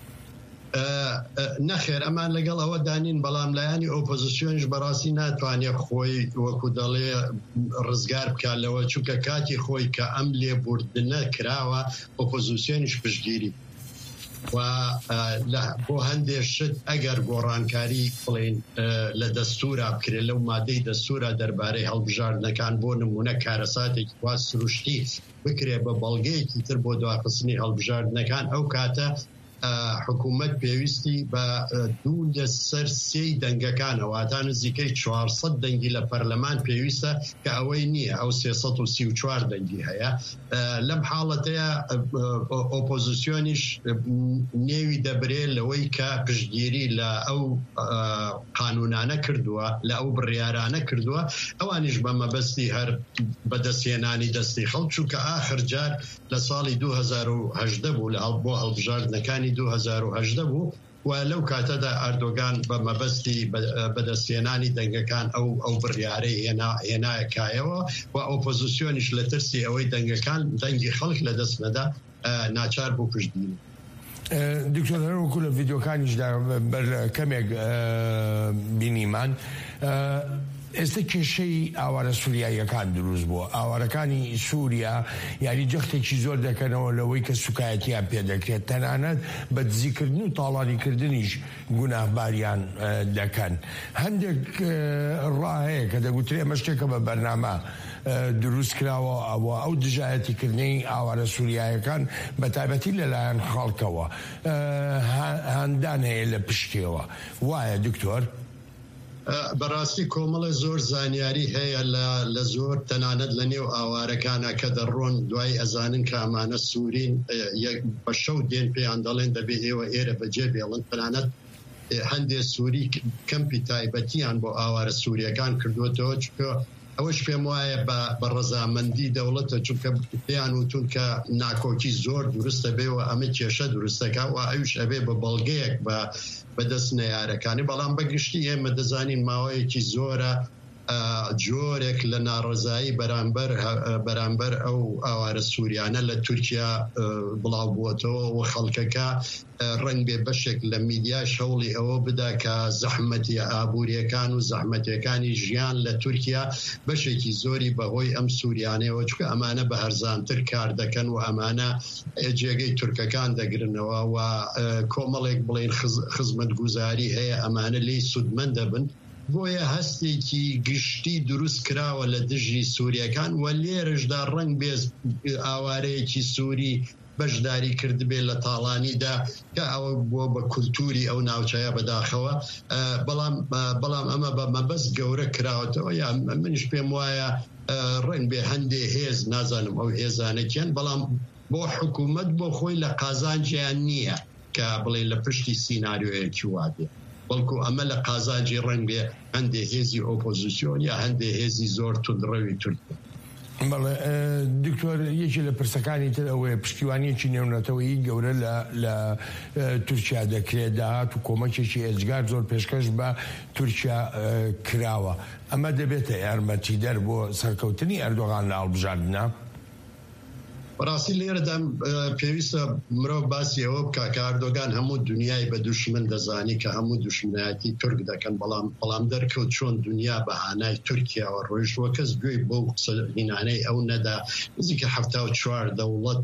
[SPEAKER 9] نەخێر ئەمان لەگەڵ ئەوە دانین، بەڵام لایانی ئۆپۆزیسیۆنش بەڕاستی ناتوانێت خۆی وەکو دەڵێ ڕزگار بکاتەوە، چونکە کاتی خۆی کە ئەم لێبوردنە کراوە ئۆپۆزیسیۆنیش پشتگیری و بۆ هەندێک شت ئەگەر گۆڕانکاری بڵێن لە دەستورا بکرێت لەو مادەی دەستورا دەربارەی هەڵبژاردنەکان بۆ نمونە کارەساتێکی وا سروشتی بکرێت بە بەڵگەیەکی تر بۆ دواخستنی هەڵبژاردنەکان ئەو کاتە حکوومەت پێویستی بە دوو لەسەر سێی دەنگەکانەوە تا نزیکەی چوارسەد دەنگی لە پەرلەمان پێویستە کە ئەوەی نییە ئەو سێسەد و سی و چوار دەنگی هەیە لەم حاڵەتەیە ئۆپۆزیسیۆنیش نێوی دەبرێت لەوەی کە پشتگیری لە ئەو قانونانە کردووە لە ئەو بڕیارانە کردووە ئەوانیش بە مەبەستی هەر بەدەستهێنانی دەستی خەڵک چونکە ئاخر جار لە ساڵی دوو هەزار و هەژدە بوو لە بۆ هەڵبژاردنەکانی دوو هەزار و هەژدە بوو و لەو کاتەدا ئەردۆگان بە مەبەستی بەدەستهێنانی دەنگەکان ئەو ئەو بڕیارەی هێنایەکایەوە و ئۆپۆزیسیۆنیش لە ترسی ئەوەی دەنگەکان دەنگی خەڵک لە دەست نەدا ناچار بوو پشتگیری.
[SPEAKER 6] دکتۆر هەروەکو لە ڤیدیۆکانیشدا بەر کەمێک بینیمان ئێستا کێشەی ئاوارە سووریاییەکان دروست بووە ئاوارەکانی سووریا یاری جەختێکی زۆر دەکەنەوە لەوەی کە سوکایەتیان پێدەکرێت تەنانەت بە دزیکردن و تاڵانیکردنیش گوناهباریان دەکەن هەندێک ڕاهەیە کە دەگوترێ ئەمە شتێکە بە بەرنامە دروست کراوە ئەوە ئەو دژایەتیکردنی ئاوارە سووریایەکان بە تایبەتی لەلایەن خەڵکەوە هەندان هەیە لە پشتیەوە وایە دکتۆر؟
[SPEAKER 9] بەڕاستی کۆمەڵە زۆر زانیاری هەیە لە زۆر تەنانەت لە نێو ئاوارەکانە کە دەڕۆن دوای ئەزانن کە ئەمانە سوورین بە شەو دێن پێیان دەڵێن دەبێت ئێوە ئێرە بەجێ بێڵن تەنانەت هەندێک سووری کەمپی تایبەتیان بۆ ئاوارە سووریەکان کردوێتەوە چونکە ئەوەش پێم وایە بە ڕەزامەندی دەوڵەتە چونکە پێیان وتون کە ناکۆکی زۆر دروستە بێەوە ئەمە کێشە دروستەکە و ئەوش ئەبێ بە بەڵگەیەک بە بەدەست نەیارەکانی بەڵام بەگشتی ئێمە دەزانین ماوەیەکی زۆرە جۆرێک لە ناڕزایی بەرامبەر بەرامبەر ئەو ئاوارە سووریانە لە تورکیا بڵاو بووەتەوە و خەڵکەکە ڕنگ بێ بەشێک لە میدیا شەوڵی ئەوە بدا کە زەحمەتی ئابوووریەکان و زەحمەتەکانی ژیان لە تورکیا بەشێکی زۆری بەهۆی ئەم سووریانەوە چکە ئەمانە بە هەرزانتر کار دەکەن و ئەمانە جێگەی تورکەکان دەگرنەوە و کۆمەڵێک بڵێن خزمەت گوزاری هەیە ئەمانە لی سودمەند دەبن بۆیە هەستێکی گشتی دروست کراوە لە دژی سووریەکان و لێرشدا ڕنگ بێز ئاوارەیەکی سووری بەشداری کردبێت لە تاڵانیدا کە ئەوە بۆ بە کولتوری ئەو ناوچەیە بەداخەوە بەڵام ئەمە بە مەبەست گەورە کراوەتەوە یا منش پێم وایە ڕنگ بێ هەندێ هێز نازانم ئەو هێزانەکیان بەڵام بۆ حکوومەت بۆ خۆی لە قازانجیان نییە کە بڵێ لە پشتی سیناریۆیەکی وادێ بەڵکو ئەمە لە قازانجی ڕنگ بێ هەندێ هێزی ئۆپۆزیسیۆن یا هەندێ هێزی زۆر توندڕەوی تورکیا.
[SPEAKER 6] بەڵێ دکتۆر یەکی لە پرسەکانی تر ئەوەیە پشتیوانیەکی نێونەتەوەی گەورە لە تورکیا دەکرێت داهات و کۆمەکێکی ئێجگار زۆر پێشکەش بە تورکیا کراوە ئەمە دەبێتە یارمەتیدەر بۆ سەرکەوتنی ئەردۆغان لە هەڵبژاردنە؟
[SPEAKER 9] بەڕاستی لێرەدا پێویستە مرۆڤ باسی ئەوە بکە کە ئەردۆگان هەموو دنیای بە دوشمن دەزانی کە هەموو دوشمنایەتی تورک دەکەن بەڵام بەڵام دەرکەوت چۆن دنیا بەهانای تورکیاوە ڕۆیشتووە کەس گوێی بۆ قسەهینانەی ئەو نەدا نزیکە هەفتا و چوار دەوڵەت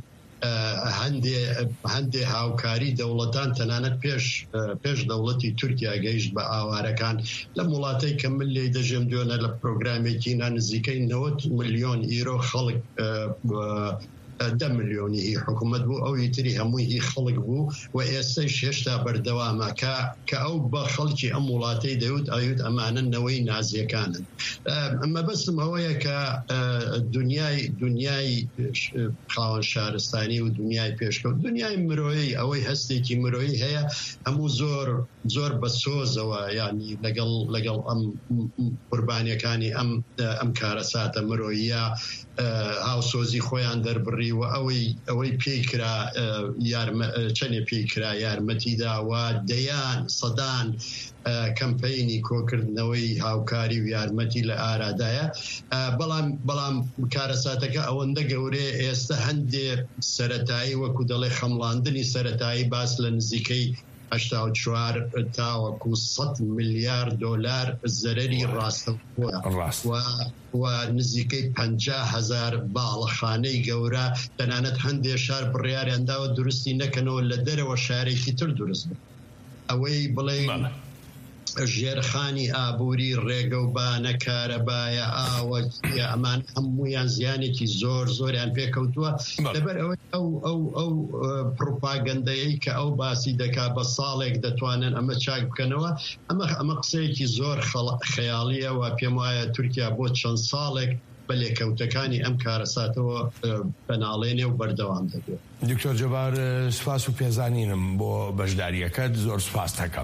[SPEAKER 9] هەندێ هاوکاری دەوڵەتان تەنانەت پێش پێش دەوڵەتی تورکیا گەیشت بە ئاوارەکان لە وڵاتەی کە من لێ دەژێم دوێنە لە پرۆگرامێکی نزیکەی نەوەت ملیۆن ئیرۆ خەڵک دە ملیۆنی هی حکوومەت بوو ئەو یتری هەمووی هی خەڵک بوو و ئێستش هێشتا بەردەوامە کە ئەو بە خەڵکی ئەم وڵاتەی دەوت ئەوت ئەمانە نەوەی نازیەکانن ئەمە بەستم ئەوەیە کە دنیای دنیای خاوەن شارستانی و دنیای پێشکەوت دنیای مرۆیی ئەوەی هەستێکی مرۆیی هەیە هەموو زۆر زۆر بە سۆزەوە ینی لەگەڵ لەگەڵ ئەم قوربانیەکانی ئەم ئەم کارەساتە مرۆیە هاوسۆزی خۆیان دەربڕی و ئەوەی ئەوەی پێی کرا چەندێ پێی کرا یارمەتیداوە دەیان سەدان کەمپینی کۆکردنەوەی هاوکاری و یارمەتی لە ئارادایە بەڵام بەڵام کارەساتەکە ئەوەندە گەورەیە ئێستا هەندێ سەرەتایی وەکو دەڵێ خەمڵاندنی سەرەتایی باس لە نزیکەی هەشتا و چوار تاوەکو سەد ملیارد دۆلار زەرەری ڕاستەوخۆیە و نزیکەی پەنجا هەزار باڵەخانەی گەورە تەنانەت هەندێ شار بڕیاریانداوە دروستی نەکەنەوە لە دەرەوە شارێکی تر دروست بێت ئەوەی بڵێ ژێرخانی ئابووری ڕێگە و بانە کارەبایە ئاوە ئەمان هەمویان زیانێکی زۆر زۆریان پێکەوتووە لەبەر ئەوەی ئەو ئەو ئەو پروپاگەندەیەی کە ئەو باسی دەکا بە ساڵێک دەتوانن ئەمە چاک بکەنەوە ئەمە ئەمە قسەیەکی زۆر خەیاڵیە و پێم وایە تورکیا بۆ چەند ساڵێک بە لێکەوتەکانی ئەم کارەساتەوە بەناڵێنێ و بەردەوام دەبێت.
[SPEAKER 6] دکتۆر جەبار سوپاس و پێزانینم بۆ بەشداریەکەت زۆر سوپاس دەکەم.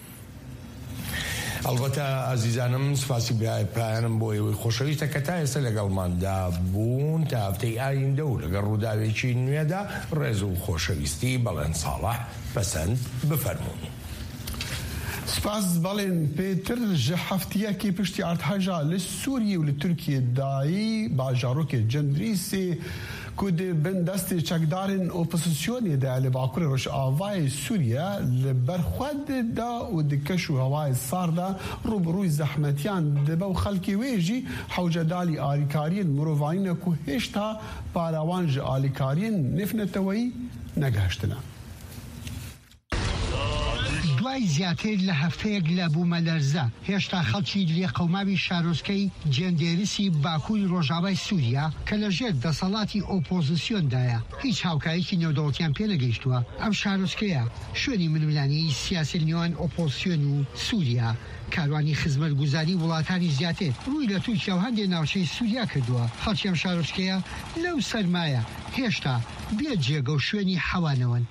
[SPEAKER 6] البته عزیزانم سپاسی برای پایانم بۆ ئێوەی خۆشەویستە کە تا ئێستا لەگەڵماندا بوون تا هەفتەی ئایندە و لەگەڵ ڕووداوێکی نوێدا ڕێز و خۆشەویستی بەڵێن ساڵح پەسەند بفەرموون.
[SPEAKER 4] سپاس بەڵێن پێتر ژە هەفتەیەکی پشتی ئارتهەژا لە سووریە و لە تورکیە دایی باژارۆکێ جەندریسێ کود بن دستی چکدارین اپوزیسیونی ده لی باکوری روش آوای سوریه لبرخواد دا و دکش و هوای سار دا روبروی زحمتیان دبا و خلکی ویجی حوجه دالی آلیکارین مروفاین که هشتا باراوانج آلیکارین نفنتوی نگهشتنا.
[SPEAKER 10] دوای زیاتر لە هەفتەیەک لە بوومەلەرزە هێشتا خەڵکی لێ قەوماوی شارۆچکەی جێندێرسی باکووری ڕۆژاوای سووریا کە لەژێر دەسەڵاتی ئۆپۆزیسیۆندایە هیچ هاوکاریی نێودەوڵەتیان پێ نەگەیشتووە. ئەم شارۆچکەیە شوێنی ململانی سیاسی نێوان ئۆپۆزیسیۆن و سووریا کاروانی خزمەتگوزاری وڵاتانی زیاتر ڕووی لە تورکیا و هەندێک ناوچەی سووریا کردووە. خەڵکی ئەم شارۆچکەیە لەو سەرمایە هێشتا بێت جێگە و شوێنی حەوانەوەن.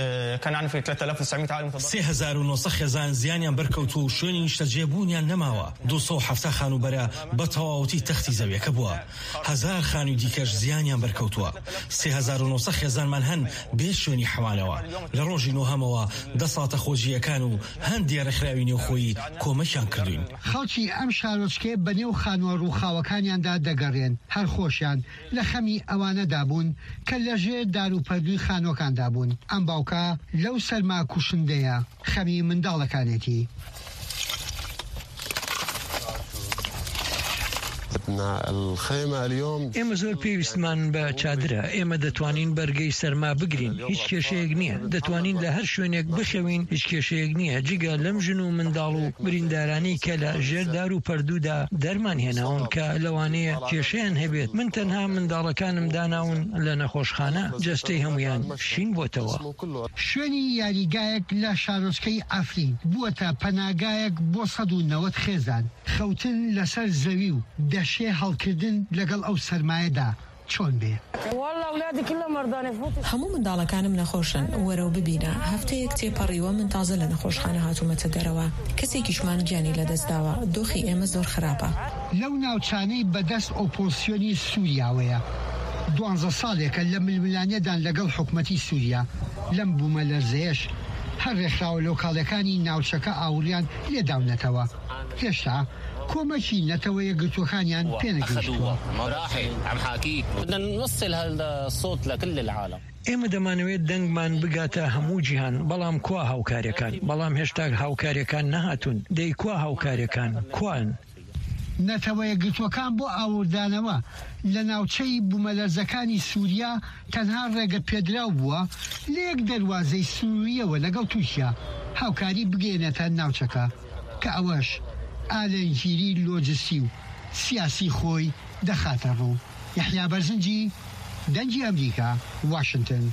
[SPEAKER 7] سێ هەزار و نۆسە خێزان زیانیان بەرکەوتووە و شوێنی نیشتەجێبوونیان نەماوە. دووسە و حەفتا خانوبەرە بە تەواوەتی تەختی زەویەکە بووە. هەزار خانووی دیکەش زیانیان بەرکەوتووە. سێ هەزار و نۆسە خێزانمان هەن بێ شوێنی حەوانەوە. لە ڕۆژی نۆهەمەوە دەساتە خۆجیەکان و هەندێ ڕێکخراوی نێوخۆیی کۆمەکیان کردوین.
[SPEAKER 10] خەڵکی ئەم شارۆچکەیە بەنێو خانووە ڕووخاوەکانیاندا دەگەڕێن. هەر خۆشیان لە خەمی ئەوانەدا بوون کە لەژێر داروپەردووی خانۆکاندا بوون. ئەم باوکە لەو سەرما کوشندەیە خەمی منداڵەکانێتی.
[SPEAKER 11] ئێمە زۆر پێویستمان بە چادرە. ئێمە دەتوانین بەرگەی سەرما بگرین. هیچ کێشەیەک نییە. دەتوانین لە هەر شوێنێک بخەوین. هیچ کێشەیەک نییە جگە لەم ژن و منداڵ و بریندارانی کە لە ژێردار و پەردوودا دەرمان هێناون کە لەوانەیە کێشەیان هەبێت. من تەنها منداڵەکانم داناون لە نەخۆشخانە جەستەی هەمویان شین بۆتەوە.
[SPEAKER 10] شوێنی یاریگایەک لە شارۆچکەی ئەفرین بووەتە پەناگایەک بۆ سەد و نەوەت خێزان. خەوتن لەسەر زەوی و دەشێ هەڵکردن لەگەڵ ئەو سەرمایەدا چۆن بێ؟
[SPEAKER 8] هەموو منداڵەکانم نەخۆشن. وەرە و ببینە هەفتەیەک تێپەڕیوە من تازە لە نەخۆشخانە هاتوومەتە دەرەوە. کەسێکیشمان گیانی لەدەستداوە. دۆخی ئێمە زۆر خراپە.
[SPEAKER 10] لەو ناوچانەی بەدەست ئۆپۆزیسیۆنی سووریاوەیە دوانزە ساڵێکە لە ململانیەدان لەگەڵ حکومەتی سووریا. لەم بوومەلەرزەیەش هەر ڕێکخراوە لۆکاڵەکانی ناوچەکە ئاوریان لێداونەتەوە. هێشتا کۆمەکی نەتەوە یەکگرتوەکانیان پێنەگەیشتووە.
[SPEAKER 11] ئێمە دەمانەوێت دەنگمان بگاتە هەموو جیهان. بەڵام کوا هاوکاریەکان؟ بەڵام هێشتا هاوکاریەکان نەهاتوون. دەی کوا هاوکاریەکان کوان؟
[SPEAKER 10] نەتەوە یەکگرتوەکان بۆ ئاوردانەوە لە ناوچەی بوومەلەرزەکانی سووریا تەنها ڕێگە پێدراو بووە لە یەک دەواازەی سووریەوە لەگەڵ تورکیا هاوکاری بگەێنێتە ناوچەکە کە ئەوەش ئالەنگیری لۆجستی و سیاسی خۆی دەخاتە ڕوو. یحیا بەرزنجی، دەنگی ئەمریکا، واشنگتن.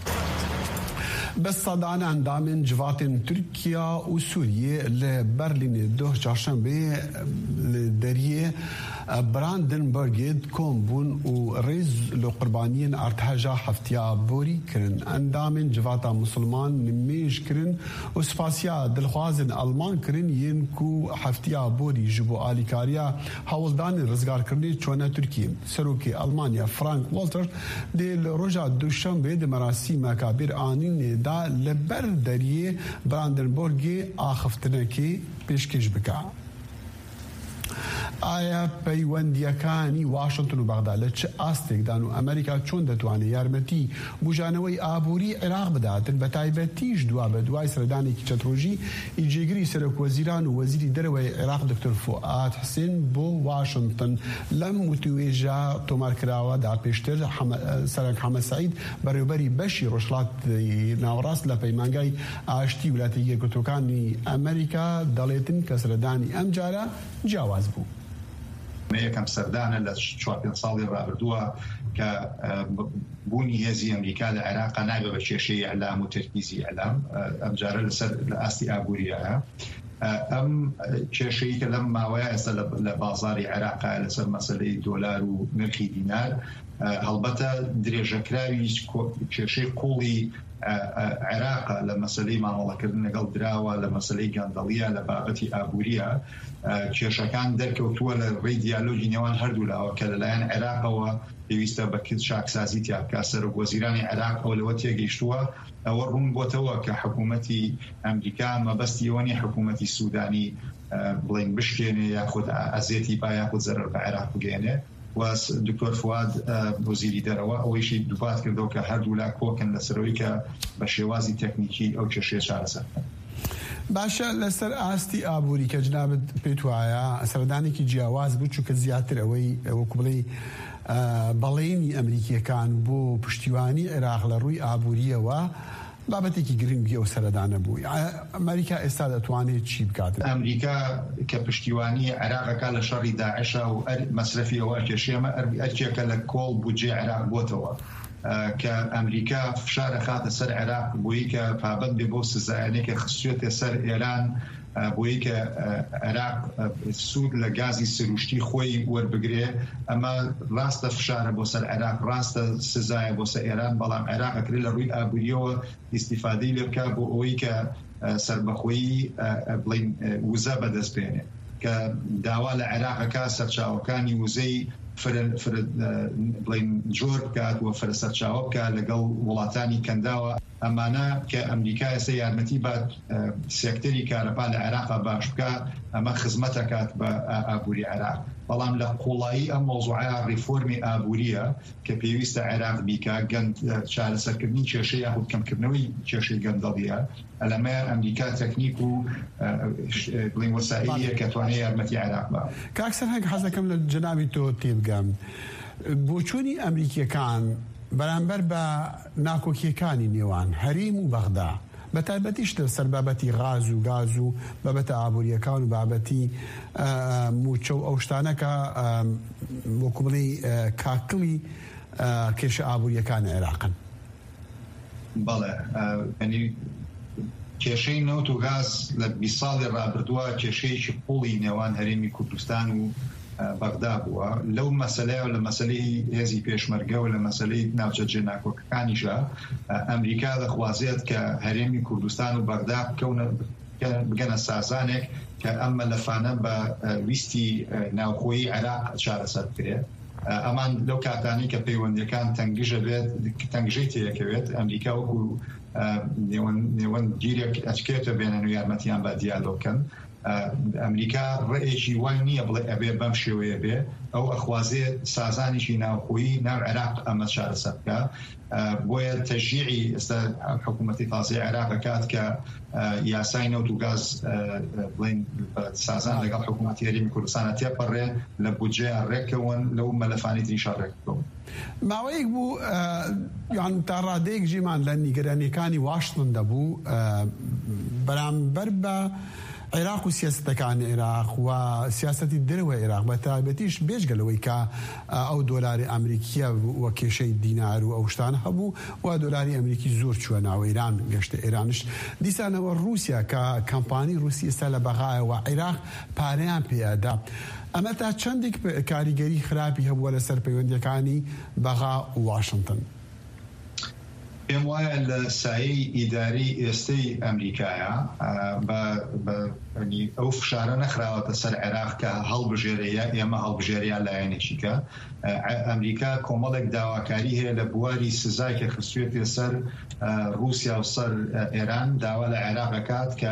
[SPEAKER 4] بەسەدانە ئەندامên civاتên Tirkiya û Sûriyê li Berlînê doh çarşembê li deriyê Brandenburgê kom bûn û rêz li qurbaniyên artêşa heftiya borî kirin. Endamên civata Musulman nimêj kirin û spasiya dilxwazên Alman kirin yên ku heftiya borî ji bo alîkariya hewldanên rizgarkirinê çûne Tirkiye. Serokê Almanya Frank Walter dê li roja duşembê di merasîmeka bir anînê da li ber deriyê Brandenburgê axiftinekê pêşkêş bike. ئایا پەیوەندیەکانی واشنگتن و بەغدا لە چه ئاستێکدان و ئەمریکا چۆن دەتوانێت یارمەتی بژانەوەی ئابووری عێراق بداتن بە تایبەتیش دوا بە دوای سەردانێکی چەترۆژی ئیجێگری سەرۆکوەزیران و وەزیری دەرەوەی عێراق دکتۆر فواد حسین بۆ واشنگتن لەم وتوێژە تۆمارکراوەدا پێشتر سەرنگ حەمەد سەعید بەڕێوەبەری بەشی ڕۆژهەڵاتی ناوەڕاست لە پەیمانگای ئاشتی ویلایەتە یەکگرتووەکانی ئەمریکا دەڵێتن کە سەردانی ئەم جارە جیاواز بوو.
[SPEAKER 12] یەکەم سەردانە لە چوار پێنج ساڵی ڕابردووە کە بوونی هێزی ئەمریکا لە عێراق نابێ بە کێشەی ئەعلام و تەرکیزی ئەعلام ئەم جارە لەسەر لە ئاستی ئابووریایە. ئەم کێشەی کە لەم ماوەیە ئێستا لە بازاری عێراقا لەسەر مەسەلەی دۆلار و نرخی دینار هەڵبەتە درێژەکراوی کێشەی قوڵی عێراقا لە مەسەلەی مامەڵەکردن لەگەڵ دراوە لە مەسەلەی گەندەڵیە لە بابەتی ئابووریە کێشەکان دەرکەوتووە لە ڕێی دیالۆگی نێوان هەردوو لاوە کە لەلایەن عێراقەوە پێویستە بە شاکسازی تیابکە سەرۆکوەزیرانی عێراق ئەو لەوە تێگەیشتووە ئەوە ڕوون بۆتەوە کە حکوومەتی ئەمریکا مەبەستی ئەوە نیە حکوومەتی سوودانی بڵین بشکێنێ یاخود ئەزێتی با یاخود زەرەر بە عێراق بگەێنێ و دکتۆر فواد وەزیری دەرەوە ئەوەیشی دووبات کردەوە کە هەردوو لا کۆکن لەسەرەوەی کە بە شێوازی تەکنیکی ئەو کێشەیە چارەسەر بکەن.
[SPEAKER 4] باشە لەسەر ئاستی ئابووری کە جنابت پێت وایە سەردانێکی جیاواز بوو چونکە زیاتر ئەوەی وەکو بڵێ بەڵێنی ئەمریکیەکان بۆ پشتیوانی عێراق لە ڕووی ئابووریەوە بابەتێکی گرنگی ئەو سەردانە بوو. ئەمریکا ئێستا دەتوانێت چی بکات؟
[SPEAKER 12] ئەمریکا کە پشتیوانی عێراقەکە لە شەڕی داعشە و مەسرەفی ئەوە کێشێمە ئەرکێکە لە کۆڵ بودجێ عێراق بۆتەوە کە ئەمریکا فشارە خاتە سەر عێراق بۆیی کە پابەند بێ بۆ سزایانێکە خستوێتە سەر ئێران بۆیی کە عێراق سوود لە گازی سروشتی خۆی وەربگرێ. ئەمە ڕاستە فشارە بۆ سەر عێراق، ڕاستە سزایە بۆ سەر ئێران، بەڵام عێراق ئەکرێ لە ڕووی ئابووریەوە ئیستیفادەی لێ بکات بۆ ئەوەی کە سەربەخۆیی بڵین وزە بەدەست بێنێ کە داوا لە عێراقەکە سەرچاوەکانی وزەی بڵین جۆر بکات و فرە سەرچاوە بکات لەگەڵ وڵاتانی کەنداوە. ئەمانە کە ئەمریکا ئێستا یارمەتی بات سێکتەری کارەبا لە عێراقا باش بکات ئەمە خزمەتەکات بە ئابووری عێراق. بەڵام لە قوڵایی ئەم مۆزوعە ریفۆرمی ئابووریە کە پێویستە عێراق بیکا گەند چارەسەرکردنی کێشەی یاخود کەمکردنەوەی کێشەی گەندەڵیە ئەلەمە ئەمریکا تەکنیک و بڵین وەسایلیە کە توانێت یارمەتی عێراق بە.
[SPEAKER 4] کاک سەرهەنگ حەز دەکەم لە جەنابی تۆ تێبگەم بۆچوونی ئەمریکیەکان بەرامبەر بە ناکۆکیەکانی نێوان هەریم و بەغدا بە تایبەتیش سەر بابەتی غاز و گاز و بابەتە ئابووریەکان و بابەتی موچە و ئەو شتانەکە وەکو بڵێ کاکڵی کێشە ئابووریەکانی عێراقن؟
[SPEAKER 12] بەڵێ کێشەی نەوت و گاز لە بیست ساڵی ڕابردووە کێشەیەکی قوڵی نێوان هەرێمی کوردستان و بەغدا بووە. لەو مەسەلەیە و لە مەسەلەی هێزی پێشمەرگە و لە مەسەلەی ناوچەجێ ناکۆکەکانیشە ئەمریکا دەخوازێت کە هەرێمی کوردستان و بەغدا بگەنە سازانێک کە ئەم مەلەفانە بە ویستی ناوخۆیی عێراق چارەسەر بکرێت. ئەمان لەو کاتانی کە پەیوەندیەکان تەنگژە بێت تەنگژەی تێیەکەوێت ئەمریکا وەکو نێوەن گیرێک ئەچکێتە بێنن و یارمەتیان بە دیالۆکەن. ئەمریکا ڕێیەکی وای نییە بڵێ ئەبێ بەم شێوەیە بێ ئەو ئەخوازێ سازانیشی ناوخۆیی ناو عێراق ئەمە چارەسەر بکە. بۆیە تەشیعی ئێستا حکوومەتی تازای عێراق دەکات کە یاسای نەوت و گاز بڵین سازان لەگەڵ حکوومەتی هەرێمی کوردستانە تێپەڕێ لە بودجێ ڕێکەون لەو مەلەفانی تریشا ڕێکەون.
[SPEAKER 4] ماوەیەک بوو یان تا ڕادەیەک ژیمان لە نیگەرانیەکانی واشنگتن دەبوو بەرامبەر بە عێراق و سیاستەکانی عێراق و سیاسەتی دەرەوەی عێراق بە تایبەتیش بێژگەلەوەی کە ئەو دۆلاری ئەمریکیە وە کێشەی دینار و ئەو شتان هەبوو و دۆلاری ئەمریکی زۆر چووە ناو ئێران گەشتە ئێرانش دیسانەوە رووسیا کە کەمپانی رووسی ئێستا لە بەغایەوە عێراق پارەیان پێدا. ئەمە تا چەندێک کاریگەری خراپی هەبووە لەسەر پەیوەندیەکانی بەغا و واشنگتن؟
[SPEAKER 12] پێم وایە لە سایەی ئیداری ئێستەی ئەمریکایە ئەو فشارە نەخراوەتە سەر عێراق کە هەڵبژێرەیە ئێمە هەڵبژێریان لایەنێکیکە. ئەمریکا کۆمەڵێک داواکاری هەیە لە بواری سزای کە خستوێتێ سەر رووسیا و سەر ئێران داوا لە عێراق دەکات کە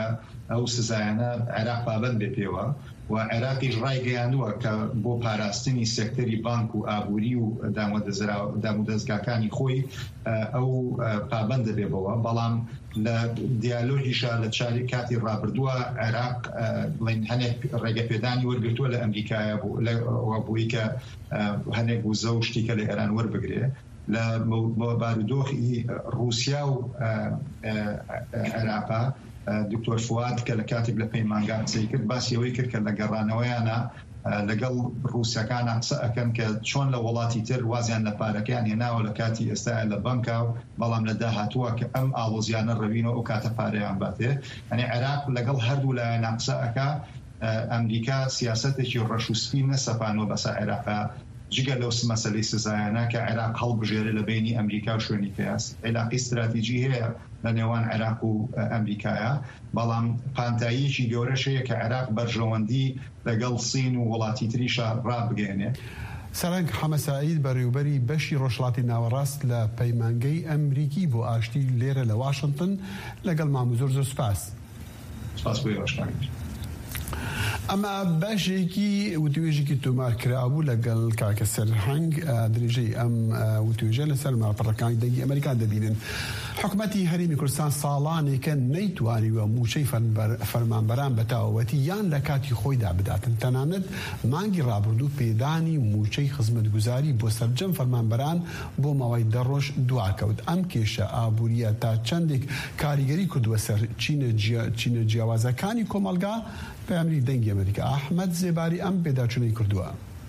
[SPEAKER 12] ئەو سزایانە عێراق پابند بێ پێوە و عێراقیش ڕایگەیاندووە کە بۆ پاراستنی سێکتەری بانک و ئابووری و دامودەستگاکانی خۆی ئەو پابند دەبێ بەوە بەڵام لە دیالۆگیشا لە چاری کاتی ڕابردووە عێراق هەنێک ڕێگەپێدانی وەرگرتووە لە ئەمریکایە بۆی کە هەنێک بوزە و شتیکە لە ئێران وەربگرێ لە بارودۆخی رووسیا و عێراقا دکتۆر فواد کە لە کاتێک لە پەیمانگا قسەی کرد باسیەوەی کرد کە لە گەڕانەوەیانە لەگەڵ رووسەکانە قسە ئەەکەن کە چۆن لە وڵاتی تر وازیان لە پارەکەیان هێناوە لە کاتی ئێستا لە بنکە و بەڵام لە داهاتووە کە ئەم ئاڵۆزیانە ڕەوینەوە ئەو کاتە پارەیان باتێ ئەنی عێراق لەگەڵ هەردوو لایەنە قسە ئەکا ئەمریکا سیاسەتێکی ڕەشوسپی نەسەپانەوە بەسا عێراقا جگە لەو مەسەلەی سزایانە کە عێراق هەڵبژێرە لە بینی ئەمریکا و شوێنی پێاس عێراقی استراتیژی هەیە لە نێوان عێراق و ئەمریکایە بەڵام پانتاییەکی گەورەشەیە کە عێراق بەرژەوەندی لەگەڵ سین و وڵاتی تریشە ڕابگەێنێ.
[SPEAKER 4] سەرنگ حەمە سەعید بەڕێوەبەری بەشی ڕۆژهەڵاتی ناوەڕاست لە پەیمانگەی ئەمریکی بۆ ئاشتی لێرە لە واشنگتن لەگەڵ مامو زۆر زۆر سپاس.
[SPEAKER 12] سپاس بۆی ڕۆژتان.
[SPEAKER 4] ئەمە باشێکی وتوێژێکی تۆمارکرابوو لەگەڵ کاکە سەرهەنگ درێژەی ئەم وتوێژە لەسەر ماپەڕەکانی دەنگی ئەمریکا دەبینن. حکوومەتی هەرێمی کوردستان ساڵانێکە نەیتوانیوە موچەی فەرمانبەران بەتاوەتی یان لە کاتی خۆیدا بداتن تەنانەت مانگی ڕابردوو پێدانی موچەی خزمەتگوزاری بۆ سەرجەم فەرمانبەران بۆ ماوەی دە ڕۆژ دواکەوت. ئەم کێشە ئابووریە تا چەندێک کاریگەری کردووە سەر چینە جیاوازەکانی کۆمەلگا. پەیامەری دەنگی ئەمریکا ئەحمەد زێباری ئەم پێداچوونەی کردووە.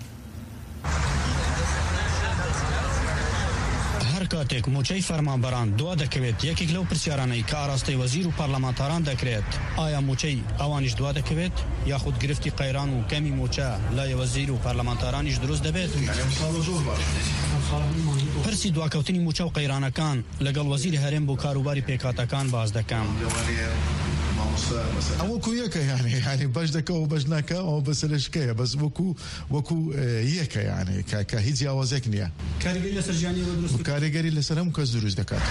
[SPEAKER 13] هەر کاتێک موچەی فەرمانبەران دوا دەکەوێت یەکێک لەو پرسیارانەی کە ئاراستەی وەزیر و پەرلەمانتاران دەکرێت ئایا موچەی ئەوانیش دوا دەکەوێت یاخود گرفتی قەیران و کەمی موچە لای وەزیر و پەرلەمانتارانیش دروست دەبێت؟ پرسی دواکەوتنی موچە و قەیرانەکان لەگەڵ وەزیری هەرێم بۆ کاروباری پێکاتەکان باز دەکەم.
[SPEAKER 14] ئەوەکو یەکە یانی ینی بەش دەکە و بەش ناکە ئەو بەسەرشکەیە بەس وەکو وەکو یەکە یانی کە هیچ جیاوازێک نییە.
[SPEAKER 13] کاریگەری لەسەر ژیانیەوە دروست
[SPEAKER 14] کاریگەری لەسەر هەموو کەس دروست دەکات.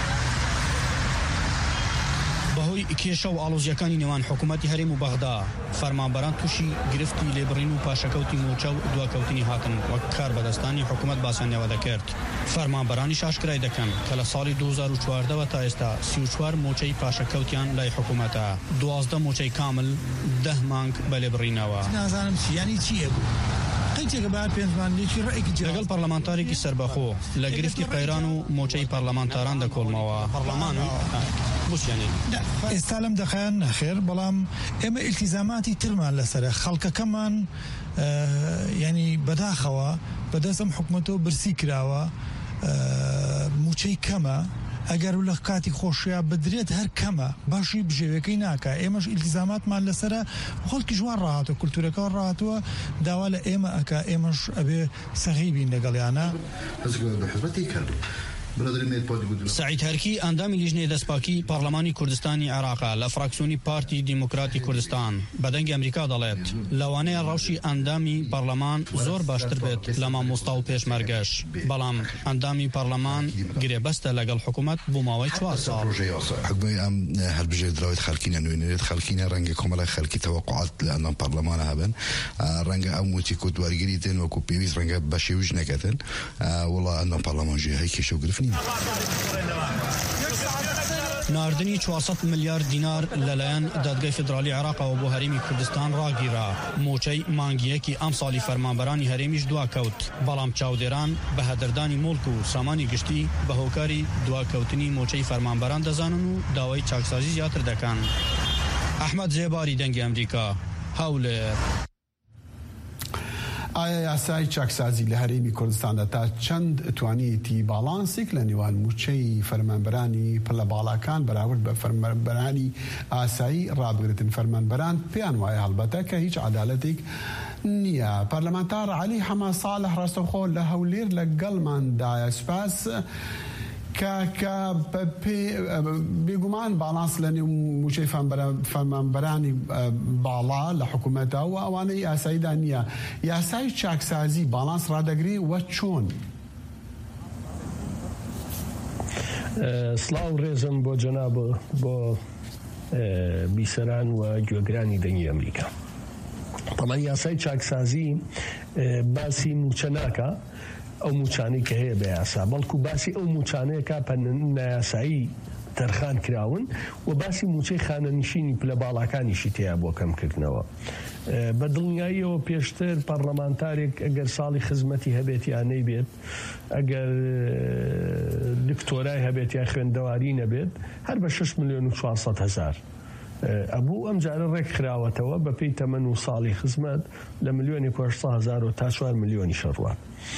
[SPEAKER 13] بەهۆی کێشە و ئاڵۆزیەکانی نێوان حکوومەتی هەرێم و بەغدا فەرمانبەران تووشی گرفتی لێبڕین و پاشەکەوتی موچە و دواکەوتنی هاتن وەک کار بەدەستانی حکوومەت باسییانەوە دەکرد. فەرمانبەرانی شاشکرای دەکەن کە لە ساڵی دوو هەزار و چواردەوە تا ئێستا سی و چوار موچەی پاشەکەوتیان لای حکوومەتە دوازدە موچەی کامل دە مانگ بە لێبڕینەوە.
[SPEAKER 15] نازانم چیانی چیە بوو.
[SPEAKER 13] لەگەڵ پەرلەمانتارێکی سەربەخۆ لە گرفتی قەیران و موچەی پەرلەمانتاران دەکۆڵمەوە پەرلەمان
[SPEAKER 15] ئێستا لەم دەخایان نەخێر بەڵام ئێمە ئیلتیزاماتی ترمان لەسەرە خەڵکەکەمان ینی بەداخەوە بەدەستم حکوومەتەوە برسی کراوە موچەی کەمە ئەگەر لە کاتی خۆشیە بدرێت هەر کەمە باشی بژێوەکەی ناکە ئێمەش ئیلتیزاماتمان لەسرە خۆڵکی جوان ڕاهاتوە کولتورەکە ڕاهاتوە داوا لە ئێمە ئەکا ئێمەش ئەبێ سەخی بین لەگەڵیانە.
[SPEAKER 13] سعید هەرکی ئەندامی لیژنەی دەستپاکی پەرلەمانی کوردستانی عێراقا لە فراکسیۆنی پارتی دیموکراتی کوردستان بە دەنگی ئەمریکا دەڵێت لەوانەیە ڕەوشی ئەندامی پەرلەمان زۆر باشتر بێت لە مامۆستا و پێشمەرگەش بەڵام ئەندامی پەرلەمان گرێبەستە لەگەڵ حکوومەت بۆ ماوەی چوار ساڵ.
[SPEAKER 16] حکومەی ئەم هەڵبژێر دراوێت خەڵکینە نوێنێت خەڵکینە ڕەنگە کۆمەڵی خەڵکی تەوەقعات لە ئەندام پەرلەمانە هەبن ڕەنگە ئەو موچی کۆتوارگیری تێن وەکو پێویست ڕەنگە بە شێویش نەکەتن وڵا ئەندام پەرلەمانژی هەی کێشە و گرفت نیە.
[SPEAKER 13] ناردنی چوارسەد ملیارد دینار لەلایەن دادگای فدرالی عێراقەوە بۆ هەرێمی کوردستان ڕاگیرا موچەی مانگیەکی ئەم ساڵی فەرمانبەرانی هەرێمیش دواکەوت بەڵام چاودێران بە هەدەردانی مڵک و سامانی گشتی بە هۆکاری دواکەوتنی موچەی فەرمانبەران دەزانن و داوای چاکسازی زیاتر دەکەن. ئەحمەد زێباری دەنگی ئەمریکا هەولێر.
[SPEAKER 4] ئایا یاسای چاکسازی لە هەرێمی کوردستاندا تا چەند توانیەتی باڵانسێک لە نێوان موچەی فەرمانبەرانی پلە باڵاکان بەراورد بە فەرمانبەرانی ئاسایی ڕابگرتن فەرمانبەران پێیان وایە هەڵبەتە کە هیچ عەدالەتێک نییە. پەرلەمانتار عەلی حەما ساڵح ڕاستەوخۆ لە هەولێر لەگەڵماندایە سوپاس کە بێگومان باڵانس لە نێو موچەی فەرمانبەرانی باڵا لە حکوومەتە و ئەوانەی ئاساییدا نییە. یاسای چاکسازی باڵانس ڕادەگری وە چۆن؟
[SPEAKER 17] سڵاو ڕێزم بۆ جەناب بۆ بیسەران و گوێگرانی دەنگی ئەمریکا. تەمان یاسای چاکسازی باسی موچە ناکە ئەو موچانەی کە هەیە بە یاسا، بەڵکو باسی ئەو موچانەیەکە نایاسایی تەرخان کراون و باسی موچەی خانەنشینی پلە باڵاکانیشی تەیە بۆ کەمکردنەوە. بە دڵنیاییەوە پێشتر پەرلەمانتارێک ئەگەر ساڵی خزمەتی هەبێت یان نەیبێت، ئەگەر دکتۆرای هەبێت یا خوێندەواری نەبێت، هەر بە شش ملیۆن و چوارسەد هەزار ئەبوو ئەم جارە ڕێک خراوەتەوە بە پێی تەمەن و ساڵی خزمەت لە ملیۆنی پێشسە هەزار و تا چوار ملیۆنی شەڕوات.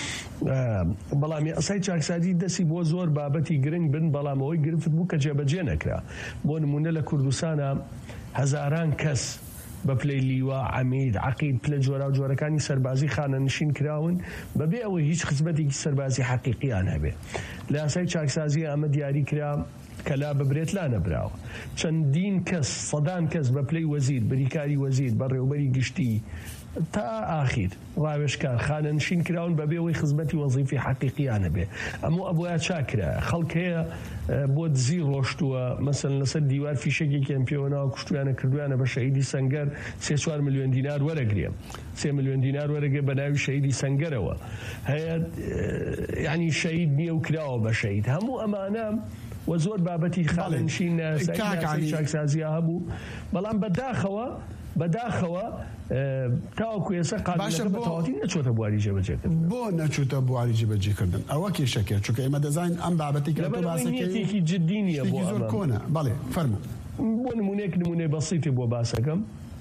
[SPEAKER 17] بەڵام ئەسای چاکسازی دەستی بۆ زۆر بابەتی گرنگ بن، بەڵام ئەوەی گرفت بوو کە جێبەجێ نەکرا. بۆ نمونە لە کوردستانە هەزاران کەس بە پلەی لیوا، عەمید، عەقید، پلە جۆرا و جۆرەکانی سەربازی خانەنشین کراون بەبێ ئەوەی هیچ خزمەتێکی سەربازی حەقیقییان هەبێ. لە یاسای چاکسازی ئەمە دیاری کرا کەلا ببرێت لا نەبراوە. چەندین کەس، سەدان کەس بە پلەی وەزیر، بریکاری وەزیر، بەڕێوەبەری گشتی تا ئاخیر ڕاوێژکار خانەنشین کراون بەبێ ئەوەی خزمەتی وەزیفی حەقیقییان هەبێ. ئەموو ئەبووە چاکرا. خەڵک هەیە بۆ دزی ڕۆشتووە، مەسەڵەن لەسەر دیوار فیشێکێکیان پێوەناوە کوشتویانە کردویانە بە شەهیدی سەنگەر سێ چوار ملیۆن دینار وەرەگرێ، سێ ملیۆن دینار وەرەگرێ بە ناوی شەهیدی سەنگەرەوە. هەیە یعنی شەهید نییە و کراوە بە شەهید. هەموو ئەمانە و زۆر بابەتی خانەنشین چاکسازیە هەبوو، بەڵام بەداخەوە بەداخەوە تاوەکو ئێستا قانونەکە بەتەواوی نەچۆتە بواری جێبەجێکردن.
[SPEAKER 4] بۆ نەچوتە بواری جێبەجێکردن؟ ئەوە کێشەکە، چونکە ئێمە دەزانین ئەم بابەتی کە تۆ
[SPEAKER 17] باسەکەی جددی نییە، بۆ
[SPEAKER 4] زۆر کۆنە. بەڵێ فەرموو.
[SPEAKER 17] بۆ نمونەیەک نمونەی بەسیتی بۆ باسەکەم،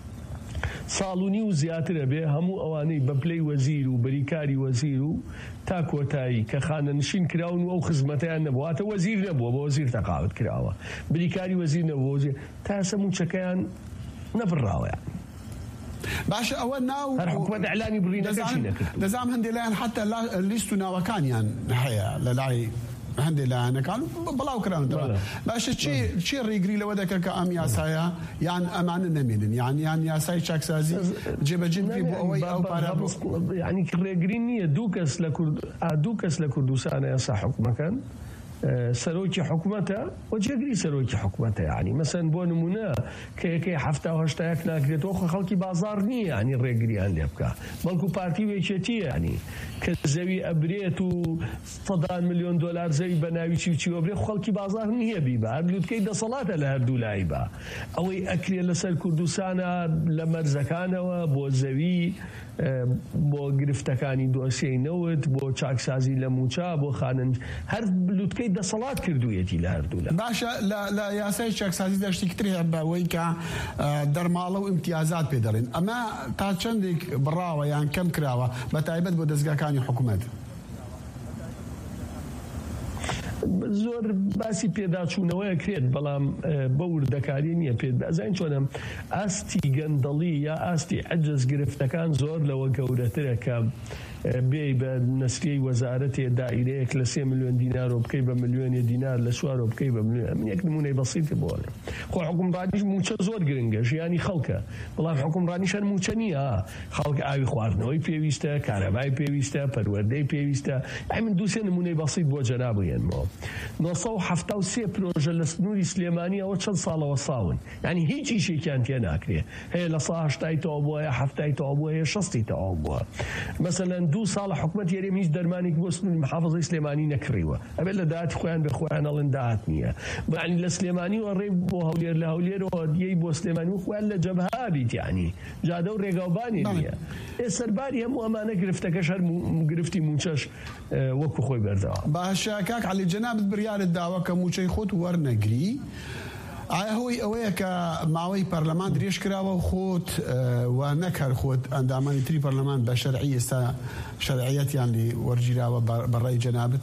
[SPEAKER 17] ساڵونی و زیاترە بێ هەموو ئەوانەی بە پلەی وەزیر و بریکاری وەزیر و تا کۆتایی کە خانەنشین کراون و ئەو خزمەتیان نەبوواتە وەزیر نەبووە، بە وەزیر تەقاوت کراوە، بریکاری وەزیر نەبووە وەزیر، تا ئێستا موچەکەیان نەبڕاوەیان.
[SPEAKER 4] باشە ئەوە ناو
[SPEAKER 17] هەر حکومەت ئەعلانی بڕینەکەشی نەکرد.
[SPEAKER 4] دەزانم هەندێک لایەن حتا لیست و ناوەکانیان هەیە لە لای هەندێک لایەنەکان بڵاو کراونەوە. باشە چی ڕێگری لەوە دەکە کە ئەم یاسایە یان ئەمانە نەمێنن، یان یان یاسای چاکسازی جێبەجێ بکری بۆ ئەوەی ئەو پارە
[SPEAKER 17] یعنی ڕێگری نییە. دوو کەس لە دوو کەس لە کوردستانە یاسا حکومەکەن، سەرۆکی حکومەتە و جێگری سەرۆکی حکومەتە. یعنی مەسەن بۆ نمونە کە یەکەی هەفتا و هەشتایەک ناکرێتەوە خۆ خەڵکی بازار نییە ینی ڕێگریان لێ بکە، بەڵکو پارتی وێکێتیە، ینی کە زەوی ئەبرێت و سەدان ملیۆن دۆلار زەوی بە ناوی چیوچیوە بێ خەڵکی بازار نییە بیبە، هەر لوتکەی دەسەڵاتە لە هەردوو لای بە. ئەوەی ئەکرێ لەسەر کوردستانە لە مەرزەکانەوە بۆ زەوی، بۆ گرفتەکانی دۆسیەی نەوت، بۆ چاکسازی لە موچە، بۆ خانن، هەر لوتکەی دەسەڵات کردوویەتی لە هەردوو لە.
[SPEAKER 4] باشە لە یاسای چاکسازی دەشتێکتر هەیە بەوەی کە دەرماڵە و ئیمتیازات پێ دەڵێن. ئەمە تا چەندێک بڕاوە یان کەم کراوە بە تایبەت بۆ دەستگاکانی حکوومەت؟
[SPEAKER 17] زۆر باسی پێداچوونەوەی کرێت، بەڵام بە وردەکاری نییە پێت بەزین چۆنم ئاستی گەندەڵی یا ئاستی عەجز گرفتەکان زۆر لەوە گەورەترە کە بێ بە نەسریەی وەزارەتێ دائیرەیەک لە سێ ملیۆن دینار و بکەی بە ملیۆنی دینار لە چوار و بکەی بە ملیۆن. من یەک نمونەی بەسیتی بۆڵێ. خۆ حکومڕانیش موچە زۆر گرنگە، ژیانی خەڵکە، بەڵام حکومڕانیش هەر موچە نییە. خەڵک ئاوی خواردنەوەی پێویستە، کارەبای پێویستە، پەروەردەی پێویستە. ئەی من دووسێ نمونەی بەسیت بۆ جەناب بگەنمەوە. نۆ سەد و حەفتا و سێ پرۆژە لە سنووری سلێمانی ئەوە چەند ساڵەوە ساون، یعنی هیچ ئیشێکیان تێ ناکرێ. هەیە لە سا هەشتای تەواو بووە، هەفتای تەواو بووە، هەیە شەستی تەواو بووە. مەسەلەن دوو ساڵە حکومەت یاریێ هیچ دەرمانێک بۆ سنووری محافظەی سلێمانی نەکڕیوە، ئەبێت لە داهاتی خۆیان بە خۆیان ئەڵێن داهات نییە. یعنی لە سلێمانیەوە ڕێ بۆ هەولێر، لە هەولێرەوە دیەی بۆ سلێمانی و خۆیان لە جەبهە بیت، یعنی جادە و ڕێگاوبانی نییە. ئێ سەرباری هەموو ئەمانە گرفتەکەش هەر گرفتی موچەش وەکو خۆی بەردەوە.
[SPEAKER 4] باشە کاک عەلی جەنابت بڕیارت داوە کە موچەی خۆت وەرنەگری، ئایا هۆی ئەوەیە کە ماوەی پەرلەمان درێژ کراوە و خۆت و نەکەر خۆت ئەندامانی تری پەرلەمان بە شەرعی ئێستا شەرعیەتیان لێ وەرگیراوە بەڕای جەنابت؟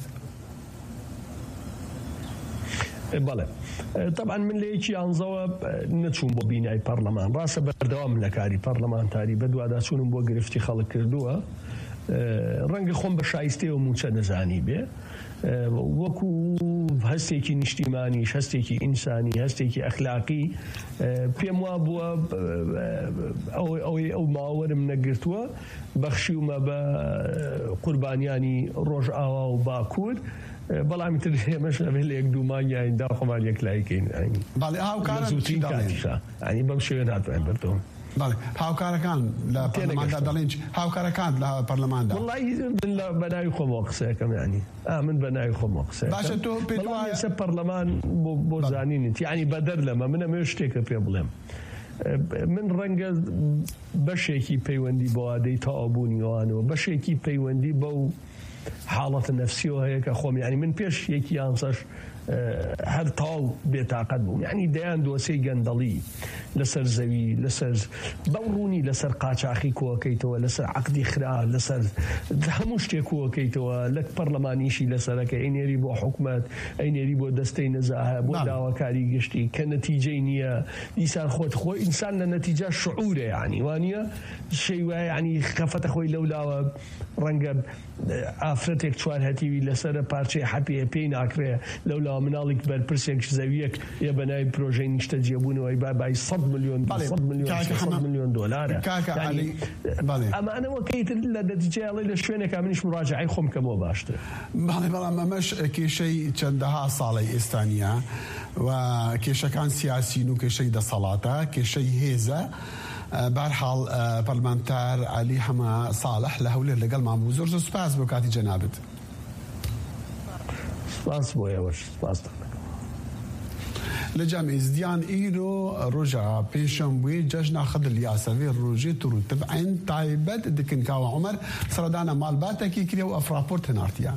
[SPEAKER 17] بەڵێ طبعا من لە یەکی یانزەوە نەچوون بۆ بینای پەرلەمان، ڕاستە بەردەوام لە کاری پەرلەمانتاری بە دوواداچوونم بۆ گرفتی خەڵک کردووە. ڕەنگە خۆم بە شایستەیەوە موچە نەزانی بێ، وەکو هەستێکی نیشتیمانیش، هەستێکی ئینسانی، هەستێکی ئەخلاقی پێم وا بووە ئەوەی ئەو ماوەرم نەگرتووە بەخشیومە بە قوربانیانی ڕۆژئاوا و باکوور بەڵام تر ئێمەش ئەبێ لە یەک دوو مانگی داخۆمان یەکلایکەین
[SPEAKER 4] باڵێ هاوکاران چی دەڵێن
[SPEAKER 17] ینی بەم شێوێن هاتوین بەردەوام
[SPEAKER 4] باڵێ هاوکارەکان لە پەرلەماندا دەڵێن هاوکارەکان لە پەرلەماندا
[SPEAKER 17] وەڵی بەناوی خۆمەوە قسەیەکەم ینی من بەناوی خۆمەوە قسەیەکەم
[SPEAKER 4] باشە تۆ پێت وایە
[SPEAKER 17] سە پەرلەمان بۆ زانینت ینی بەدەر لەمە منە مێ شتێکە پێ بڵێم من ڕەنگە بەشێکی پەیوەندی بۆ ئادەی تەواوبوونیەوەوانەوە بەشێکی پەیوەندی بەو حاڵەتە نەفسیەوە هەیە کە خۆم ینی من پێش یەکی یانسەش هەر تاو بێتاقەت بووم ینی دەیان دۆسەی گەندەڵی لەسەر زەوی لەسەر بەو ڕوونی لەسەر قاچاقی کۆکەیتەوە لەسەر عەقدی خرا لەسەر هەموو شتێک کۆکەیتەوە لە پەرلەمانیشی لەسەرەکە ئەینێری بۆ حکومەت ئەینێری بۆ دەستەی نەزاهە بۆ داواکاری گشتی کە نەتیجەی نییە دیسان خۆت خۆی ئینسان لە نەتیجە شعورە ینی وانە شەی وایە ینی خەفەتە خۆی لەولاوە ڕەنگە ئافرەتێک چوار هەتیوی لەسرە پارچەی حەپێ پێی ناکرێ لەولا مناڵێک بەرپرسێک زەویەک یە بەناوی پرۆژەی نیشتە جێبوونەوەی بابای سەد میلیۆن میلیۆن دۆلارە ئەمانەوە کەیتر لە نەتیجەیاڵی لە شوێنێکا منیش مراجعەی خۆم کەمەوە باشتر
[SPEAKER 4] باڵێ بەڵام ئەمەش کێشەی چەندەها ساڵی ئێستانیە و کێشەکان سیاسین و کێشەی دەسەڵاتە کێشەی هێزە بەرحاڵ پەرلەمانتار عەلی حەما ساڵح لە هەولێر لەگەڵمان بوو زۆر زۆر سوپاس بۆ کاتی جەنابەت
[SPEAKER 17] سپاس بۆ ئێوەش سپاس
[SPEAKER 4] لە جام ئێزدیان ئیرۆ ڕۆژە پێشەمبووی جەژنا خەدر یاسەوێ ڕۆژێ تروتب عین تایبەت دکن کاوە عومەر سەردانە ماڵباتێکی کرێ و ئەف راپۆرت هەناردیان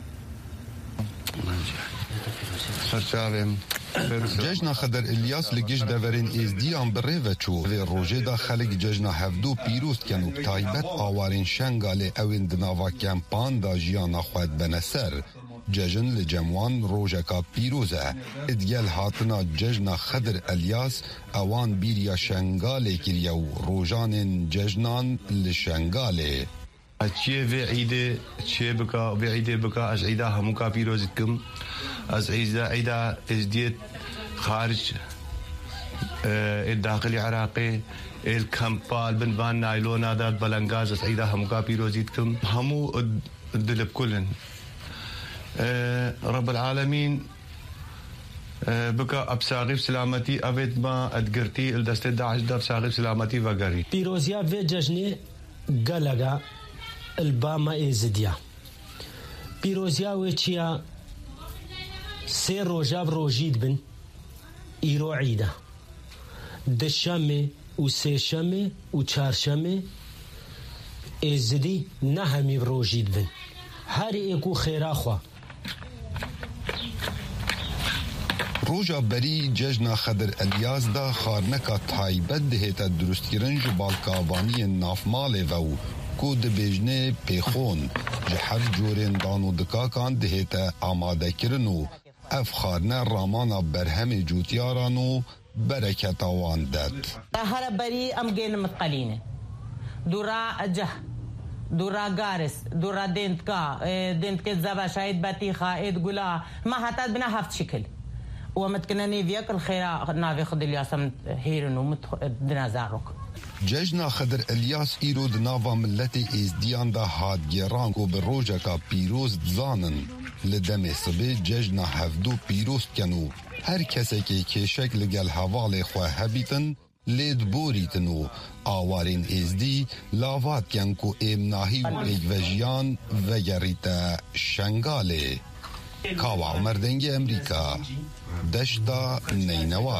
[SPEAKER 18] سەرچاوێم جەژنا خەدر ئیلیاس لە گشت دەڤەرێن ئێزدیان بڕێڤە چوو vê ڕۆژێدا خەڵک جەژنا هەڤدû پیرۆستکەن و تایبەت ئاوارên شەنگالê ئەوên di nava kempan da jiyana xwe bene ser cejin li cemwan rojeka pîroz e idgel hatina cejna Xedir Elyas ewan bîriya şengalê kiriye û rojanên cejnan li şengalê
[SPEAKER 19] چیه وی عیده چیه بکا وی عیده بکا از عیده همو کا پیروزی کم از عیده عیده ازدیت خارج الداخلي عراقي الكمبال بنبان نايلون هذا بلنغاز از عيدا همو کا پیروزی کم همو دلب كلن رب العالمين بكا ابساغي سلامتي افيت ما ادقرتي الدست داعش دا ابساغي سلامتي وغاري
[SPEAKER 20] پیروزیا وی جشنی گلگا الباما ازدیا پیروزیا وچیا سه روجاب روجید بن ایرو عیده دشمه و سه شمه و چهار شمه ازدی نه همی روجید بن هر ایکو خیره خوا
[SPEAKER 18] روجا بری ججنا خەدر ئەلیاس دا خارنەکە تایبەت دهێتە دروستکردن ji balkavaniyên navmalê ve û ku dibêjne pêxon ji her corên danûdikakan dihête amadekirin û ev xarne ramana berhemê cûtiyaran û bereketa wan det.
[SPEAKER 21] هر بری ام گین متقلینه دورا جه دورا گارس دورا دنتکا دنتکه زبا شاید بطیخا اید گلا ما حتى بنا هفت شكل ومتكنني فيك الخير نافي خد الياس هيرن ومتدنازاروك
[SPEAKER 18] ججنا خەدر ئەلیاس ئیرۆ di nava milletê êzdiyan da hat geran ku bi rojeka pîroz dizanin li demê sibê cejna hevdû pîroztken û her kesekê kêşek li gel hevalê xwe hebîtin lê diborîtin û awarên êzdî lavatken ku êmnahî û pêkvejiyan vegerîte şengalê. Kawa Umer dengê Emerîka deşta Neynewa.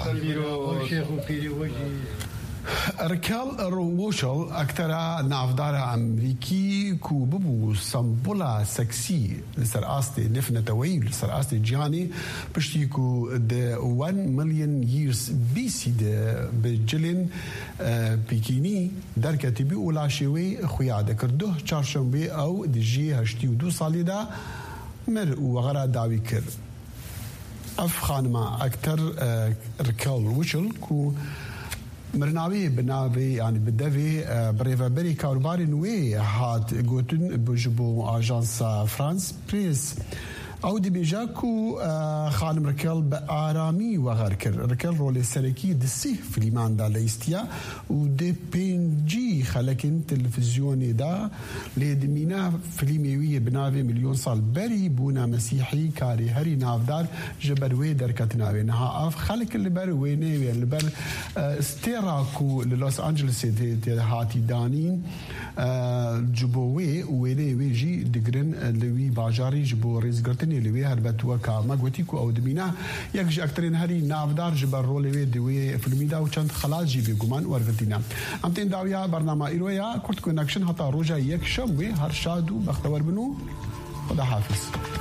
[SPEAKER 4] ركال روشل أكثر نافدار أمريكي كو ببو سمبولا سكسي لسر آستي نفنة توي لسر آستي جياني بشتي كو ده one million years بي سي ده بجلين بيكيني در كتبي أولا شوي خيادة كردوه چارشنبه أو دجي هشتي ودو سالي دا مر وغرا داوي كر أف خانما أكثر ركال روشل كو مرناوی بناوی یعنی بدوی بریوبری کاروباری نوی هات گوتن بجبو آژانس فرانس پریس او د بیجاکو خانم رکل به آرامی وغر کر رکل رول سرکی د سی فیلمان دا لیستیا و د پنجی خلکن تلفزیونی دا لیدمینا فیلمیوی بناوی میلیون سال بری بونا مسیحی کاری هری نافدار جبروی در کتناوی نها اف خلک اللي بر ويني اللي بر استيراكو للوس انجلس دي هاتي دانين جبوي ويني ويجي دقرن لوي باجاري جبو ريزغرتني لوي هربتوا كامغوتيكو او دمينا يكجي اكترين هري نافدار جبر رولوي دوي فيلميدا وچند خلاص جي بيغمان ورغتينا امتين داويا برنامج ايرويا كورت كونكشن هتا روجا يك شوي هر شادو بختور بنو خدا حافظ.